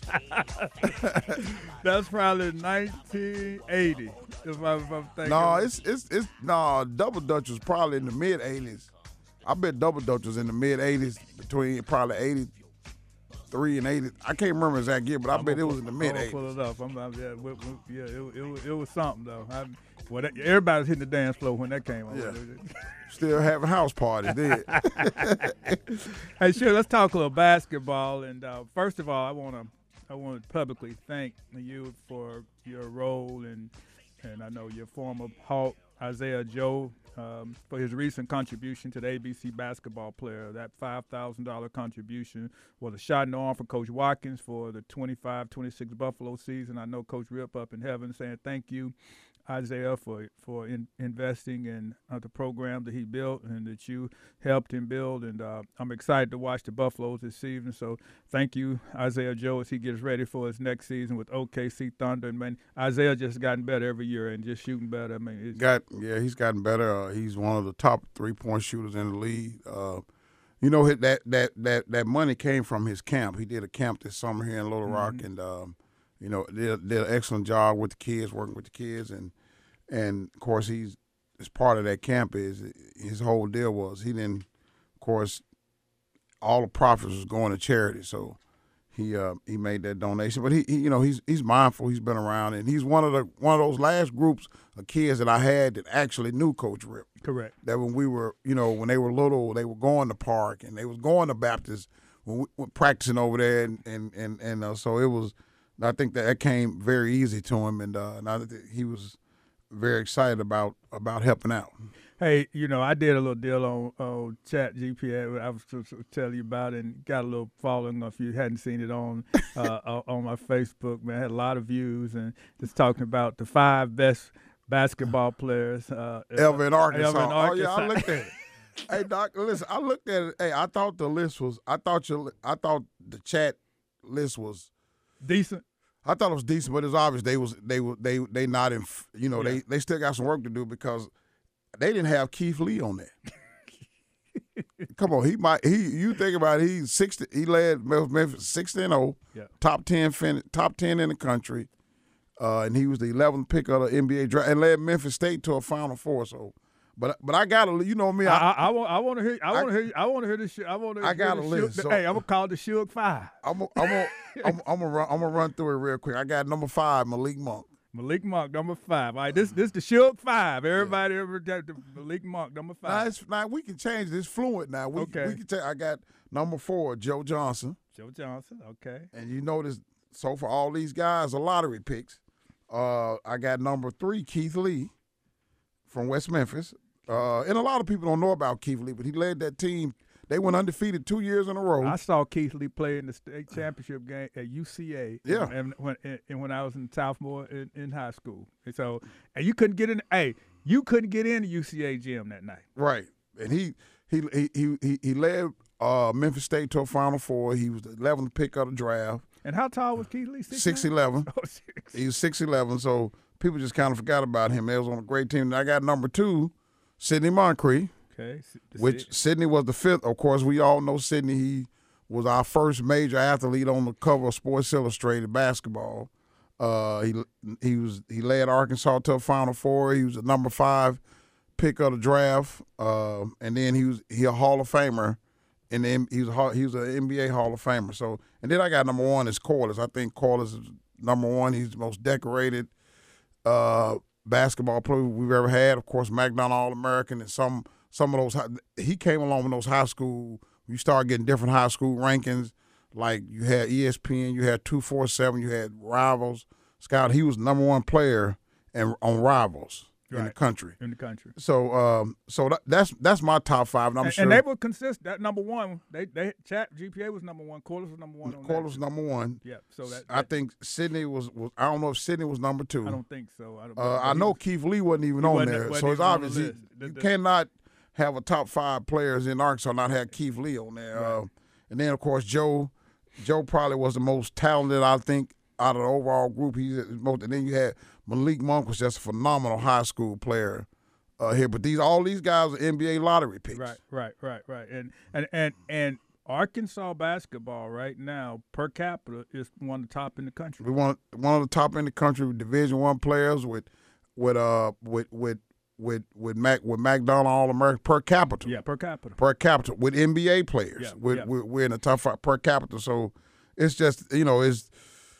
That's probably nineteen eighty. If, I, if I'm thinking. No, it's it's it's no double dutch was probably in the mid eighties. I bet double dutch was in the mid eighties, between probably eighty-three and eighty. I can't remember exact year, but I I'm bet gonna it was in the mid I'm eighties. gonna pull it up. I'm, I'm, yeah, we, we, yeah, it, it, was- it was something though. I, well, that, everybody was hitting the dance floor when that came on. Yeah. Still having house parties, did. Hey, sure. Let's talk a little basketball. And uh, first of all, I want to I want to publicly thank you for your role and and I know your former Hawk Isaiah Joe um, for his recent contribution to the A B C basketball player. That five thousand dollars contribution was a shot in the arm for Coach Watkins for the twenty-five twenty-six Buffalo season. I know Coach Rip up in heaven saying thank you, Isaiah, for for in, investing in uh, the program that he built and that you helped him build. And uh, I'm excited to watch the Buffaloes this season. So thank you, Isaiah Joe, as he gets ready for his next season with O K C Thunder. And man, Isaiah just gotten better every year and just shooting better. I mean, it's, Got yeah, he's gotten better. Uh, he's one of the top three point shooters in the league. Uh, you know hit that that that that money came from his camp. He did a camp this summer here in Little Rock, Mhm. and um, you know did, did an excellent job with the kids, working with the kids, and and of course he's as part of that camp is his whole deal was he didn't, of course, all the profits was going to charity, so. He uh, he made that donation, but he, he you know he's he's mindful. He's been around, and he's one of the one of those last groups of kids that I had that actually knew Coach Rip. correct. That when we were you know when they were little, they were going to park and they was going to Baptist when we were practicing over there, and and and, and uh, so it was. I think that, that came very easy to him, and uh, and I think he was very excited about about helping out. Hey, you know, I did a little deal on, on Chat G P A. I was to tell you about it and got a little following if you hadn't seen it on uh, on on my Facebook, man. I had a lot of views and just talking about the five best basketball players. Uh, Ever in Arkansas. Ever in Oh yeah, I Arkansas. looked at it. Hey Doc, listen, I looked at it. Hey, I thought the list was. I thought your. I thought the chat list was decent. I thought it was decent, but it's obvious they was they were they they not in. You know, Yeah. they they still got some work to do because they didn't have Keith Lee on there. Come on, he might he. You think about it, he's sixty. He led Memphis sixty and zero, Yeah. top ten fin, top ten in the country, uh, and he was the eleventh pick of the N B A draft and led Memphis State to a Final Four. So, but but I got to you know me. I, I, I, I want I want to hear I want to hear I want to hear this shit. I want to. I got a list, so- hey, I'm gonna call it the Suge Five. I'm gonna I'm gonna I'm, I'm gonna run I'm gonna run through it real quick. I got number five, Malik Monk. Malik Monk, number five. All right, this this the Suge Five. Everybody ever the Malik Monk, number Now, five. it's, now we can change this fluent. Now we Okay. we can take. I got number four, Joe Johnson, Joe Johnson. Okay. and you notice so for all these guys are lottery picks. Uh, I got number three, Keith Lee, from West Memphis, uh, and a lot of people don't know about Keith Lee, but he led that team. They went undefeated two years in a row. I saw Keith Lee play in the state championship game at U C A. Yeah. And when and, and when I was in sophomore in, in high school, and so and you couldn't get in. Hey, you couldn't get in the U C A gym that night. Right, and he he he he he, he led uh, Memphis State to a Final Four. He was the eleventh pick of the draft. And how tall was Keith Lee? six eleven. Oh, six. He was six eleven, so people just kind of forgot about him. They was on a great team. And I got number two, Sidney Moncrief, Okay. s- the which six. Sidney was the fifth. Of course, we all know Sidney. He was our first major athlete on the cover of Sports Illustrated basketball. Uh, he he was he led Arkansas to a Final Four. He was the number five pick of the draft, uh, and then he was he a Hall of Famer. And then he was a, Hall- he was an N B A Hall of Famer. So, and then I got number one is Corliss. I think Corliss is number one. He's the most decorated uh, basketball player we've ever had. Of course, McDonald All-American and some some of those. hi- He came along with those high school. You start getting different high school rankings. Like you had E S P N, you had two forty-seven, you had Rivals. Scout. He was number one player and on Rivals in the Right. country. in the country. So, um, so that, that's that's my top five, and I'm and, sure. and they were consistent. That number one, they they chat G P A was number one. Corliss was number one. On Corliss that. number one. Yeah. So that, I that- think Sydney was, was. I don't know if Sydney was number two. I don't think so. I, don't, Uh, but I he know was- Keith Lee wasn't even he on wasn't- there, wasn't so it's even on the obvious he- list. The- you the- cannot have a top five players in Arkansas and not have Keith Lee on there. Right. Uh, and then of course Joe, Joe probably was the most talented I think out of the overall group. He's the most. And then you had Malik Monk was just a phenomenal high school player. uh, here. But these all these guys are N B A lottery picks. Right, right, right, right. And and and and Arkansas basketball right now per capita is one of the top in the country. We want one of the top in the country with Division One players with with uh with with with with Mac with McDonald All American per capita. Yeah, per capita. Per capita with N B A players. Yeah, we're, yeah. we're we're in the top five per capita. So it's just you know it's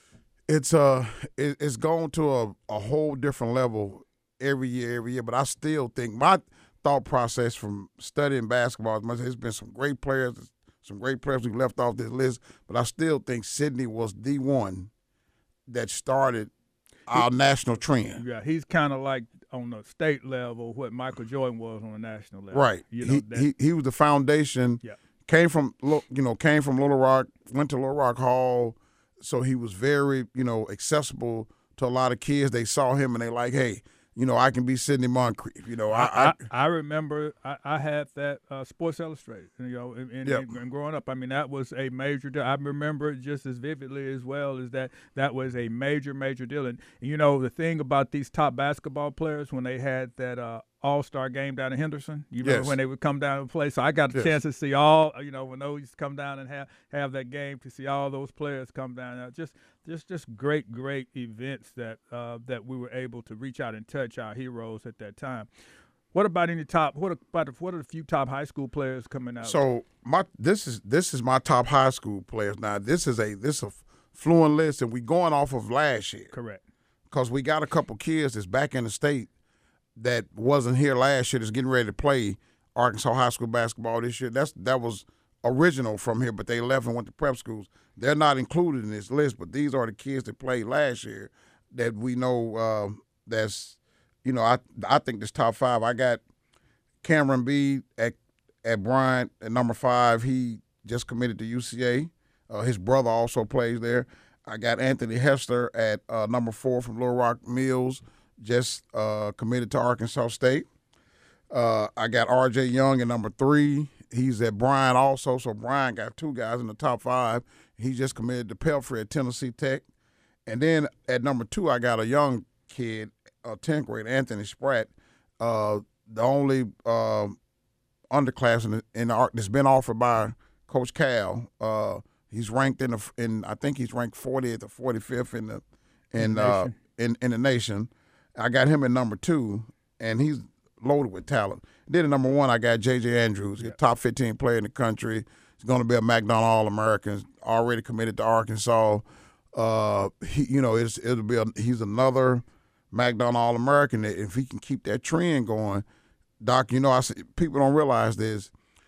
it's uh it, it's gone to a, a whole different level every year every year. But I still think my thought process from studying basketball as much as there's been some great players. Some great players we left off this list, but I still think Sidney was the one that started our he, national trend. Yeah, he's kind of like on the state level what Michael Jordan was on the national level. Right. You know, he, that, he he was the foundation. Yeah. Came from you know came from Little Rock, went to Little Rock Hall, so he was very you know accessible to a lot of kids. They saw him and they like, hey. You know, I can be Sidney Moncrief. You know, I I, I, I remember I, I had that uh, Sports Illustrated. You know, and, and, yep. and growing up, I mean, that was a major deal. I remember it just as vividly as well as that. That was a major, major deal. And you know, the thing about these top basketball players when they had that uh, All-Star game down in Henderson, you remember yes. when they would come down and play. So I got a yes. chance to see all. You know, when those come down and have have that game to see all those players come down. Now, just just just great, great events that uh, that we were able to reach out and touch our heroes at that time. What about any top? What about what are the few top high school players coming out? So my this is this is my top high school players. Now this is a this is a fluent list, and we going off of last year. Correct. Because we got a couple kids that's back in the state that wasn't here last year that's getting ready to play Arkansas high school basketball this year. That's that was original from here, but they left and went to prep schools. They're not included in this list, but these are the kids that played last year that we know uh, that's, you know, I I think this top five. I got Cameron B at at Bryant at number five. He just committed to U C A. Uh, his brother also plays there. I got Anthony Hester at uh, number four from Little Rock Mills, just uh, committed to Arkansas State. Uh, I got R J Young at number three. He's at Bryant also, so Bryant got two guys in the top five. He just committed to Pelfrey at Tennessee Tech. And then at number two, I got a young kid, a tenth grade, Anthony Spratt, uh, the only uh, underclass in the, in the that's been offered by Coach Cal. Uh, he's ranked in the in I think he's ranked fortieth or forty-fifth in the in uh, in in the nation. I got him at number two, and he's loaded with talent. Then at number one, I got J J Andrews, yeah. top fifteen player in the country. He's going to be a McDonald All-American, already committed to Arkansas. Uh, he, you know, it's, it'll be a, he's another McDonald All-American. If he can keep that trend going, Doc, you know, I say, people don't realize this.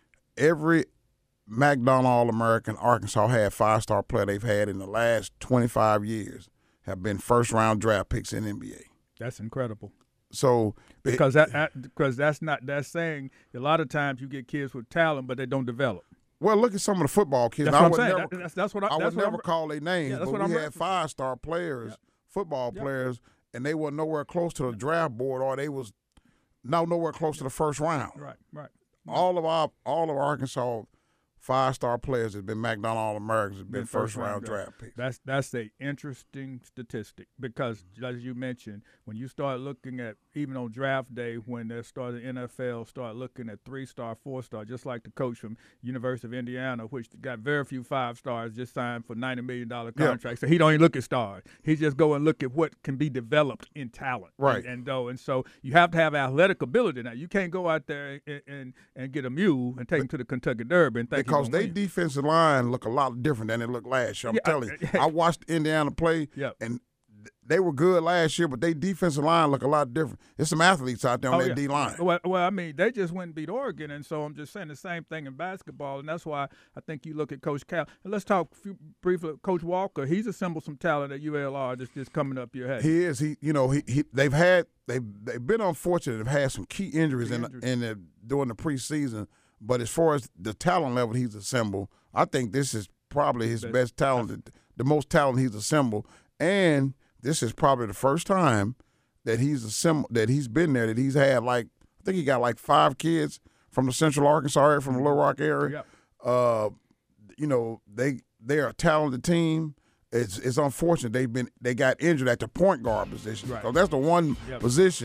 Every McDonald All-American Arkansas had five-star player they've had in the last twenty-five years have been first-round draft picks in N B A. That's incredible. So because it, that because that's not that's saying a lot of times you get kids with talent but they don't develop. Well, look at some of the football kids. That's I what I'm would saying. Never, that, that's, that's what I, I that's would what never I'm, call their names, yeah, but we I'm had five-star players, yep. football yep. players, and they were nowhere close to the draft board, or they was now nowhere close to the first round. Right, right. All of our all of Arkansas five-star players have been McDonald All-Americans, have been, been first-round draft picks. That's that's a interesting statistic because, as you mentioned, when you start looking at even on draft day when they started the N F L, start looking at three-star, four-star, just like the coach from University of Indiana, which got very few five stars, just signed for ninety million dollars contracts. Yep. So he don't even look at stars. He just go and look at what can be developed in talent. Right. And, and, and, and so you have to have athletic ability. Now, you can't go out there and, and, and get a mule and take him to the Kentucky Derby and think because they defensive line look a lot different than it looked last year. I'm yeah, telling you. I watched Indiana play, yep. and they were good last year, but they defensive line look a lot different. There's some athletes out there on oh, that yeah. D-line. Well, well, I mean, they just went and beat Oregon, and so I'm just saying the same thing in basketball, and that's why I think you look at Coach Cal. And let's talk few, briefly. Coach Walker, he's assembled some talent at U L R that's just coming up your head. He is. He, you know, he, he they've had they've they've been unfortunate. They've had some key injuries key in injuries. in the, during the preseason. But as far as the talent level he's assembled, I think this is probably his best, best talent, the most talent he's assembled. And this is probably the first time that he's assembled, that he's been there, that he's had like, I think he got like five kids from the Central Arkansas area, from the Little Rock area. Yep. Uh, you know, they they're a talented team. It's it's unfortunate they've been they got injured at the point guard position. Right. So that's the one yep. position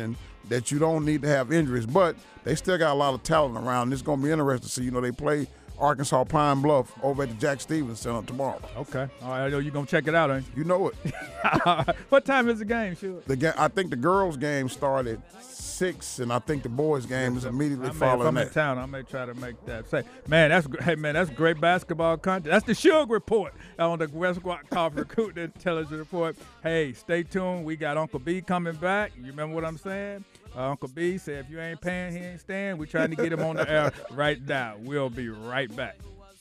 that you don't need to have injuries. But they still got a lot of talent around. It's going to be interesting to see. You know, they play Arkansas Pine Bluff over at the Jack Stevens Center tomorrow. Okay. All right, I know you're going to check it out, ain't you? You know it. What time is the game, sure? The ga- I think the girls' game started six, and I think the boys' game is immediately I may, following if I'm that. in town, I may try to make that. Say, man, that's hey, man, that's great basketball content. That's the Suge Report on the West Rock Coffee Recruiting Intelligence Report. Hey, stay tuned. We got Uncle B coming back. You remember what I'm saying? Uh, Uncle B said, if you ain't paying, he ain't staying. We're trying to get him on the air right now. We'll be right back.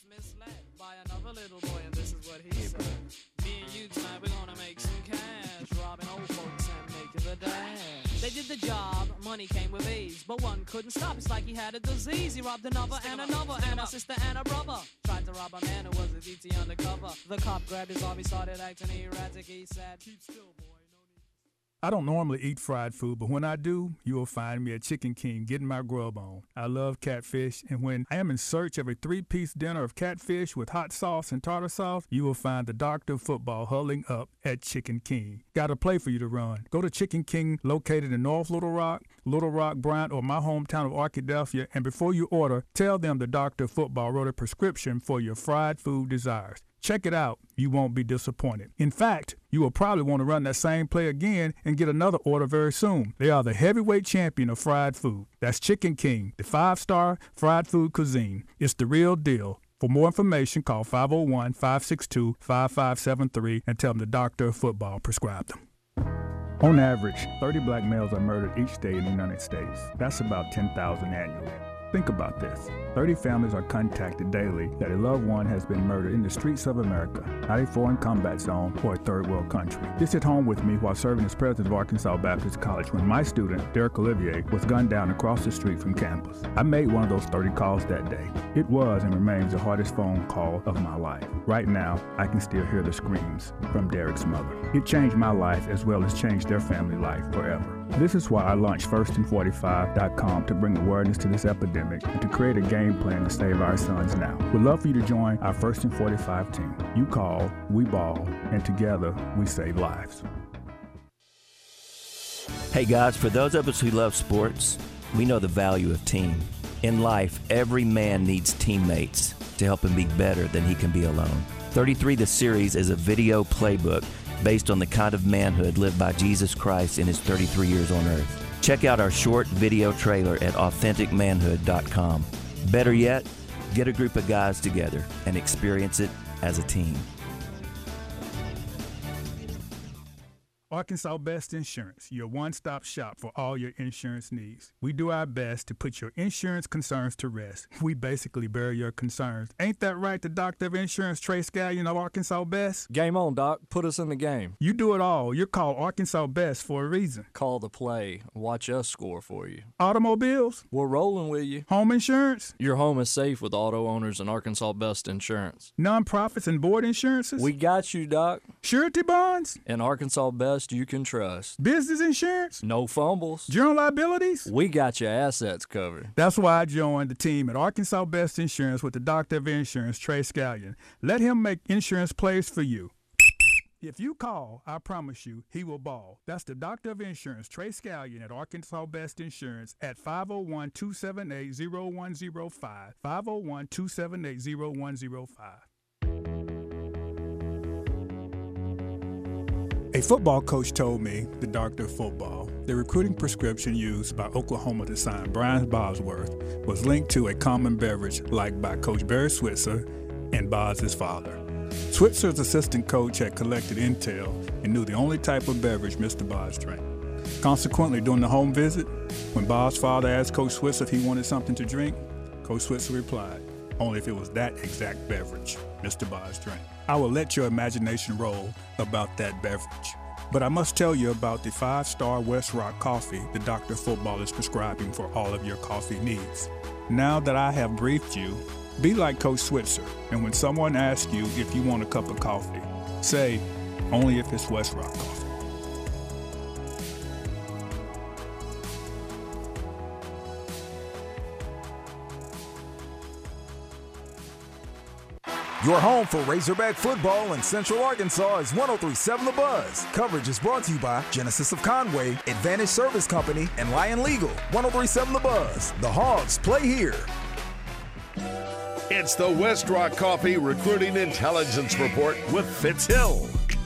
They did the job, money came with ease, but one couldn't stop. It's like he had a disease. He robbed another and another, and a sister and a brother. Tried to rob a man who was a D T undercover. The cop grabbed his arm, he started acting erratic. He said, "Keep still, boy." I don't normally eat fried food, but when I do, you will find me at Chicken King getting my grub on. I love catfish, and when I am in search of a three-piece dinner of catfish with hot sauce and tartar sauce, you will find the Doctor of Football huddling up at Chicken King. Got a play for you to run. Go to Chicken King located in North Little Rock, Little Rock, Bryant, or my hometown of Arkadelphia, and before you order, tell them the Doctor of Football wrote a prescription for your fried food desires. Check it out. You won't be disappointed. In fact, you will probably want to run that same play again and get another order very soon. They are the heavyweight champion of fried food. That's Chicken King, the five-star fried food cuisine. It's the real deal. For more information, call five oh one, five six two, five five seven three and tell them the Doctor of Football prescribed them. On average, thirty black males are murdered each day in the United States. That's about ten thousand annually. Think about this. thirty families are contacted daily that a loved one has been murdered in the streets of America, not a foreign combat zone or a third world country. This hit home with me while serving as president of Arkansas Baptist College when my student, Derek Olivier, was gunned down across the street from campus. I made one of those thirty calls that day. It was and remains the hardest phone call of my life. Right now, I can still hear the screams from Derek's mother. It changed my life as well as changed their family life forever. This is why I launched first and forty-five dot com to bring awareness to this epidemic and to create a game plan to save our sons now. We'd love for you to join our First and forty-five team. You call, we ball, and together we save lives. Hey guys, for those of us who love sports, we know the value of team. In life, every man needs teammates to help him be better than he can be alone. thirty-three The Series is a video playbook based on the kind of manhood lived by Jesus Christ in his thirty-three years on earth. Check out our short video trailer at authentic manhood dot com. Better yet, get a group of guys together and experience it as a team. Arkansas Best Insurance, your one-stop shop for all your insurance needs. We do our best to put your insurance concerns to rest. We basically bury your concerns. Ain't that right, the Doctor of Insurance, Trey Scallion of Arkansas Best? Game on, Doc. Put us in the game. You do it all. You're called Arkansas Best for a reason. Call the play. Watch us score for you. Automobiles? We're rolling with you. Home insurance? Your home is safe with auto owners and Arkansas Best Insurance. Nonprofits and board insurances? We got you, Doc. Surety bonds? And Arkansas Best you can trust. Business insurance? No fumbles. General liabilities? We got your assets covered. That's why I joined the team at Arkansas Best Insurance with the Doctor of Insurance, Trey Scallion. Let him make insurance plays for you. If you call, I promise you, he will ball. That's the Doctor of Insurance, Trey Scallion at Arkansas Best Insurance at five oh one, two seven eight, oh one oh five, five oh one, two seven eight, oh one oh five. A football coach told me, the Doctor of Football, the recruiting prescription used by Oklahoma to sign Brian Bosworth was linked to a common beverage liked by Coach Barry Switzer and Bos's father. Switzer's assistant coach had collected intel and knew the only type of beverage Mister Bos drank. Consequently, during the home visit, when Bos' father asked Coach Switzer if he wanted something to drink, Coach Switzer replied, only if it was that exact beverage Mister Bos drank. I will let your imagination roll about that beverage. But I must tell you about the five-star West Rock coffee the Doctor of Football is prescribing for all of your coffee needs. Now that I have briefed you, be like Coach Switzer, and when someone asks you if you want a cup of coffee, say, only if it's West Rock coffee. Your home for Razorback football in Central Arkansas is one oh three point seven The Buzz. Coverage is brought to you by Genesis of Conway, Advantage Service Company, and Lion Legal. one oh three point seven The Buzz. The Hogs play here. It's the West Rock Coffee Recruiting Intelligence Report with Fitz Hill.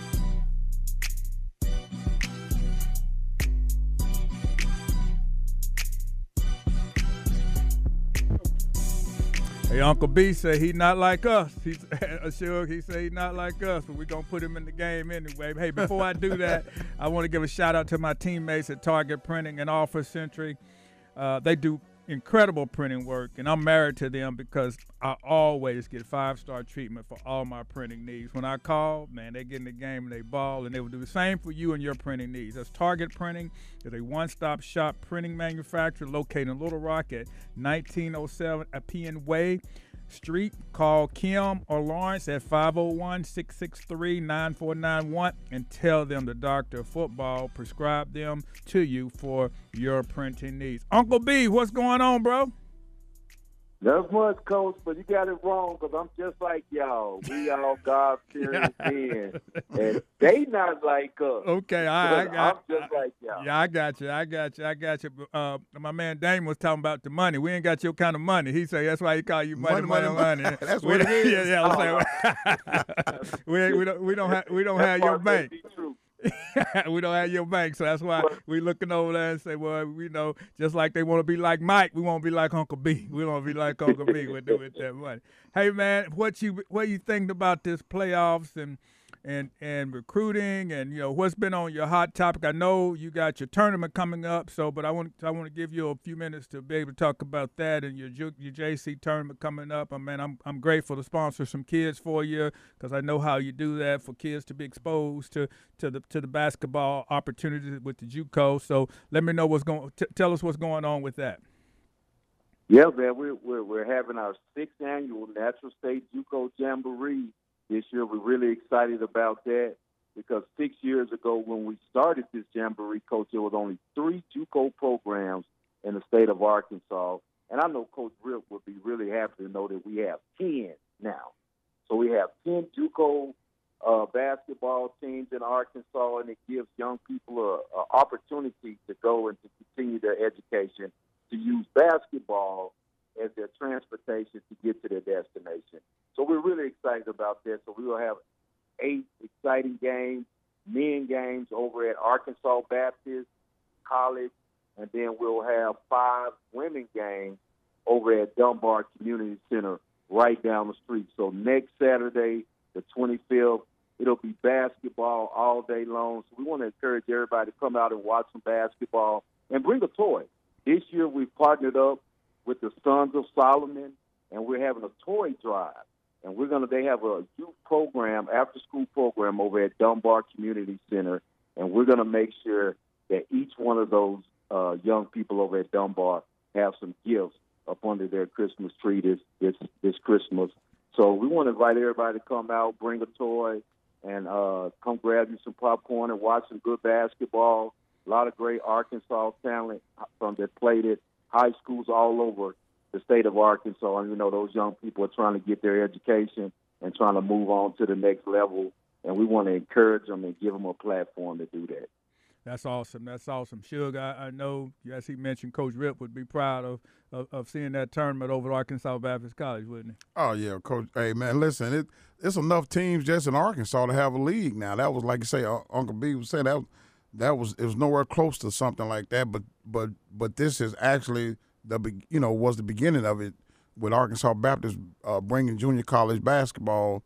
Hey, Uncle B said he not like us. He's sure he said he not like us, but we're going to put him in the game anyway. Hey, before I do that, I want to give a shout-out to my teammates at Target Printing and Office Century. Uh, they do incredible printing work, and I'm married to them because I always get five-star treatment for all my printing needs. When I call, man, they get in the game and they ball, and they will do the same for you and your printing needs. That's Target Printing. Is a one-stop shop printing manufacturer located in Little Rock at nineteen oh seven Appian Way Street. Call Kim or Lawrence at five oh one, six six three, nine four nine one and tell them the doctor of football prescribed them to you for your printing needs. Uncle B, what's going on, bro? Not much, Coach, but you got it wrong because I'm just like y'all. We all God-fearing men, and they not like us. Okay, I, I got. I'm just like y'all. Yeah, I got you. I got you. I got you. Uh, my man Dame was talking about the money. We ain't got your kind of money. He said that's why he call you money, money, money. money. That's we, what it is. Yeah, yeah. I'm saying, we ain't, we don't we don't have we don't have your bank. We don't have your bank, so that's why we looking over there and say, well, we know, just like they want to be like Mike, we want to be like Uncle B. We want to be like Uncle B with, with that money. Hey, man, what you what you think about this playoffs and and and recruiting, and you know what's been on your hot topic? I know you got your tournament coming up, so but I want I want to give you a few minutes to be able to talk about that and your your J C tournament coming up. I mean, I'm I'm grateful to sponsor some kids for you because I know how you do that for kids to be exposed to to the to the basketball opportunities with the JUCO. So let me know what's going. T- tell us what's going on with that. Yeah, man, we're we're, we're having our sixth annual Natural State JUCO Jamboree. This year, we're really excited about that because six years ago when we started this Jamboree, Coach, there was only three JUCO programs in the state of Arkansas. And I know Coach Rip would be really happy to know that we have ten now. So we have ten JUCO uh, basketball teams in Arkansas, and it gives young people an opportunity to go and to continue their education, to use basketball as their transportation to get to their destination. So we're really excited about that. So we will have eight exciting games, men games over at Arkansas Baptist College, and then we'll have five women games over at Dunbar Community Center right down the street. So next Saturday, the twenty-fifth, it'll be basketball all day long. So we want to encourage everybody to come out and watch some basketball and bring a toy. This year we've partnered up with the Sons of Solomon, and we're having a toy drive. And we're gonna. They have a youth program, after-school program over at Dunbar Community Center, and we're gonna make sure that each one of those uh, young people over at Dunbar have some gifts up under their Christmas tree this this this Christmas. So we want to invite everybody to come out, bring a toy, and uh, come grab you some popcorn and watch some good basketball. A lot of great Arkansas talent from that played at high schools all over the state of Arkansas, and you know those young people are trying to get their education and trying to move on to the next level, and we want to encourage them and give them a platform to do that. That's awesome. That's awesome. Suge, I, I know, as he mentioned, Coach Rip would be proud of, of, of seeing that tournament over at Arkansas Baptist College, wouldn't he? Oh, yeah, Coach. Hey, man, listen, it, it's enough teams just in Arkansas to have a league now. That was, like you say, uh, Uncle B was saying, that, that was it was nowhere close to something like that, but but but this is actually – the you know was the beginning of it with Arkansas Baptist uh, bringing junior college basketball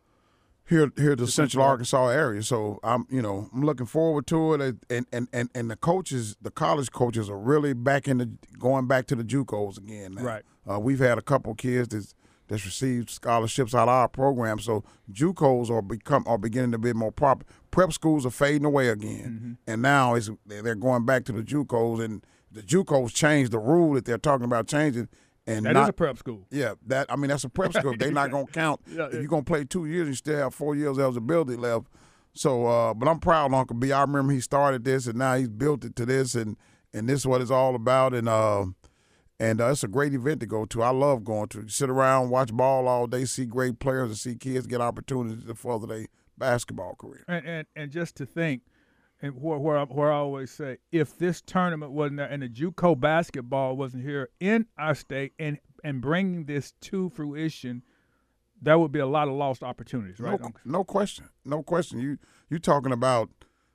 here here to Central Arkansas area. So I'm you know I'm looking forward to it, and and and and the coaches, the college coaches, are really back in the going back to the JUCOs again now. Right. Uh, we've had a couple of kids that's that's received scholarships out of our program, so JUCOs are become are beginning to be more proper. Prep schools are fading away again, mm-hmm. and now it's they're going back to the JUCOs, and the JUCOs changed the rule that they're talking about changing. And that not, is a prep school. Yeah, that I mean that's a prep school. They're not gonna count. Yeah, if you're gonna play two years, you still have four years eligibility left. So, uh, but I'm proud of Uncle B. I remember he started this, and now he's built it to this, and and this is what it's all about. And uh, And uh, it's a great event to go to. I love going to. You sit around, watch ball all day, see great players, and see kids get opportunities to further their basketball career. And, and and just to think, and where where I, where I always say, if this tournament wasn't there and the JUCO basketball wasn't here in our state and and bringing this to fruition, there would be a lot of lost opportunities, right? No, no question. No question. You you talking about,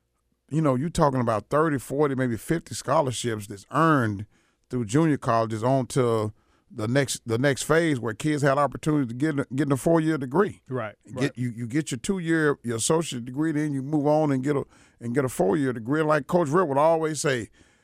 you know, you talking about thirty, forty, maybe fifty scholarships that's earned through junior colleges on to the next the next phase where kids had opportunity to get get a four year degree. Right. Get right. you you get your two year your associate degree, then you move on and get a and get a four year degree. Like Coach Ritt would always say,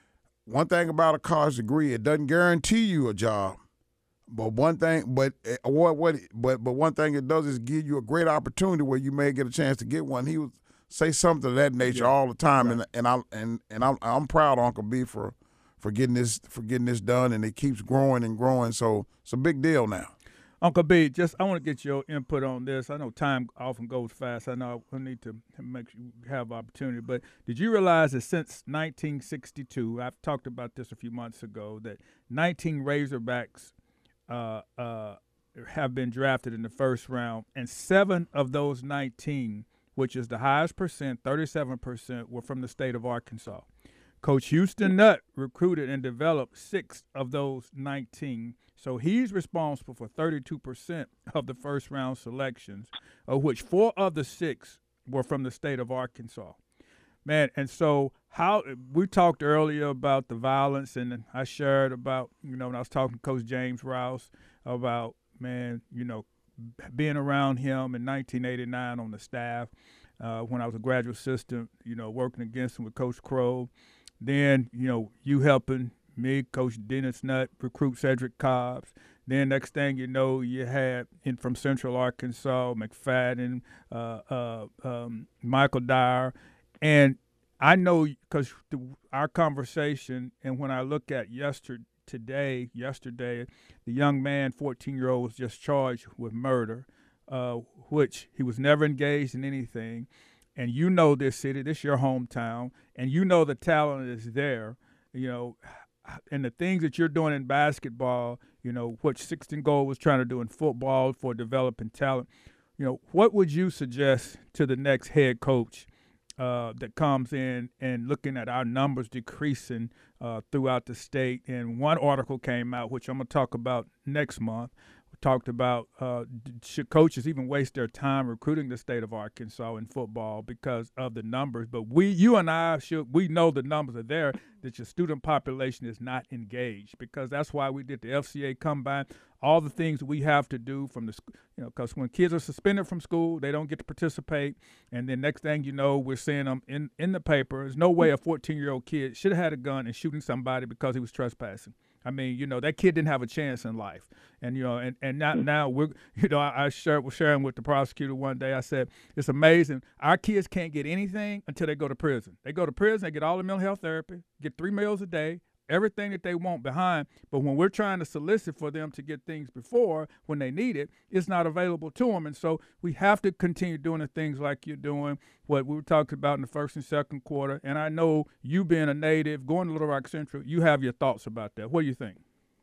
one thing about a college degree, it doesn't guarantee you a job. But one thing, but what what but but one thing it does is give you a great opportunity where you may get a chance to get one. He would say something of that nature Yeah. all the time, Right. and and I and and I'm I'm proud of Uncle B for. for getting this for getting this done, and it keeps growing and growing. So it's a big deal now. Uncle B, just I want to get your input on this. I know time often goes fast. I know I need to make sure you have opportunity. But did you realize that since nineteen sixty-two, I've talked about this a few months ago, that nineteen Razorbacks uh, uh, have been drafted in the first round, and seven of those nineteen, which is the highest percent, thirty-seven percent, were from the state of Arkansas. Coach Houston Nutt recruited and developed six of those nineteen. So he's responsible for thirty-two percent of the first round selections, of which four of the six were from the state of Arkansas. Man, and so how we talked earlier about the violence, and I shared about, you know, when I was talking to Coach James Rouse about, man, you know, being around him in nineteen eighty-nine on the staff uh, when I was a graduate assistant, you know, working against him with Coach Crow. Then, you know, you helping me, Coach Dennis Nutt, recruit Cedric Cobbs. Then next thing you know, you had in from Central Arkansas, McFadden, uh, uh, um, Michael Dyer. And I know because our conversation, and when I look at yesterday, today, yesterday, the young man, fourteen-year-old, was just charged with murder, uh, which he was never engaged in anything. And you know this city, this is your hometown, and you know the talent is there, you know, and the things that you're doing in basketball, you know, what Sixteen Gold was trying to do in football for developing talent. You know, what would you suggest to the next head coach uh, that comes in and looking at our numbers decreasing uh, throughout the state? And one article came out, which I'm going to talk about next month, talked about uh, should coaches even waste their time recruiting the state of Arkansas in football because of the numbers. But we, you and I, should we know the numbers are there, that your student population is not engaged, because that's why we did the F C A Combine, all the things we have to do from the, you know, because when kids are suspended from school, they don't get to participate. And then next thing you know, we're seeing them in, in the paper. There's no way a fourteen-year-old kid should have had a gun and shooting somebody because he was trespassing. I mean, you know, that kid didn't have a chance in life. And, you know, and, and not, now we're, you know, I, I shared, was sharing with the prosecutor one day. I said, it's amazing. Our kids can't get anything until they go to prison. They go to prison, they get all the mental health therapy, get three meals a day, everything that they want behind. But when we're trying to solicit for them to get things before, when they need it, it's not available to them. And so we have to continue doing the things like you're doing, what we were talking about in the first and second quarter. And I know you being a native, going to Little Rock Central, you have your thoughts about that. What do you think?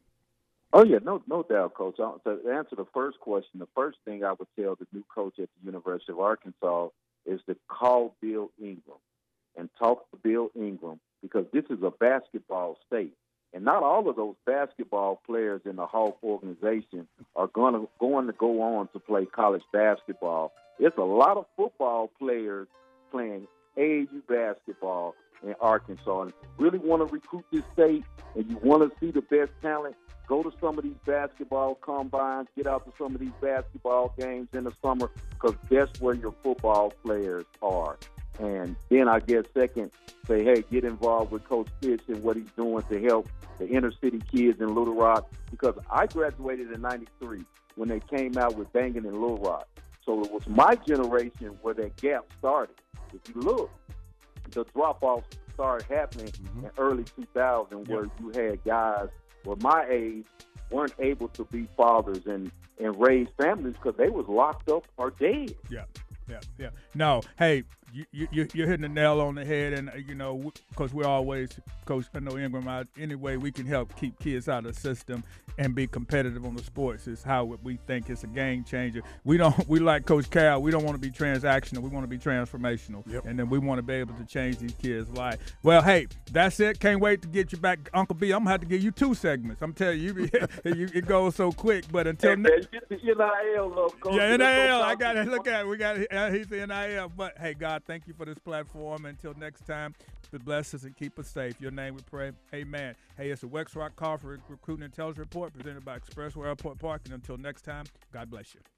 Oh, yeah, no no doubt, Coach. Uh, To answer the first question, the first thing I would tell the new coach at the University of Arkansas is to call Bill Ingram and talk to Bill Ingram, because this is a basketball state. And not all of those basketball players in the Hawk organization are going to, going to go on to play college basketball. It's a lot of football players playing A A U basketball in Arkansas. And if you really want to recruit this state and you want to see the best talent, go to some of these basketball combines, get out to some of these basketball games in the summer, because that's where your football players are. And then I guess second, say, hey, get involved with Coach Fitch and what he's doing to help the inner city kids in Little Rock, because I graduated in ninety-three when they came out with Banging in Little Rock. So it was my generation where that gap started. If you look, the drop-off started happening mm-hmm. in early two thousand, where you had guys were my age weren't able to be fathers and, and raise families because they was locked up or dead. Yeah, yeah, yeah. No, hey, you, you, you- you're hitting the nail on the head, and uh, you know, because we're always, Coach, I know Ingram, out any way we can help keep kids out of the system and be competitive on the sports is how we think it's a game changer. We don't, we like Coach Cal, we don't want to be transactional, we want to be transformational, Yep. and then we want to be able to change these kids' lives. Well, hey, that's it. Can't wait to get you back, Uncle B. I'm gonna have to give you two segments. I'm telling you, you it goes so quick. But until Hey, next. man, get the N I L, though, Coach. Yeah, Let's go N I L. I talk got to to look at it. We got uh, he's the N I L. But hey, God, thank you for this platform. Until next time, be bless us and keep us safe. Your name we pray. Amen. Hey, it's the West Rock Coffee Recruiting Intelligence Report presented by Expressway Airport Park. And until next time, God bless you.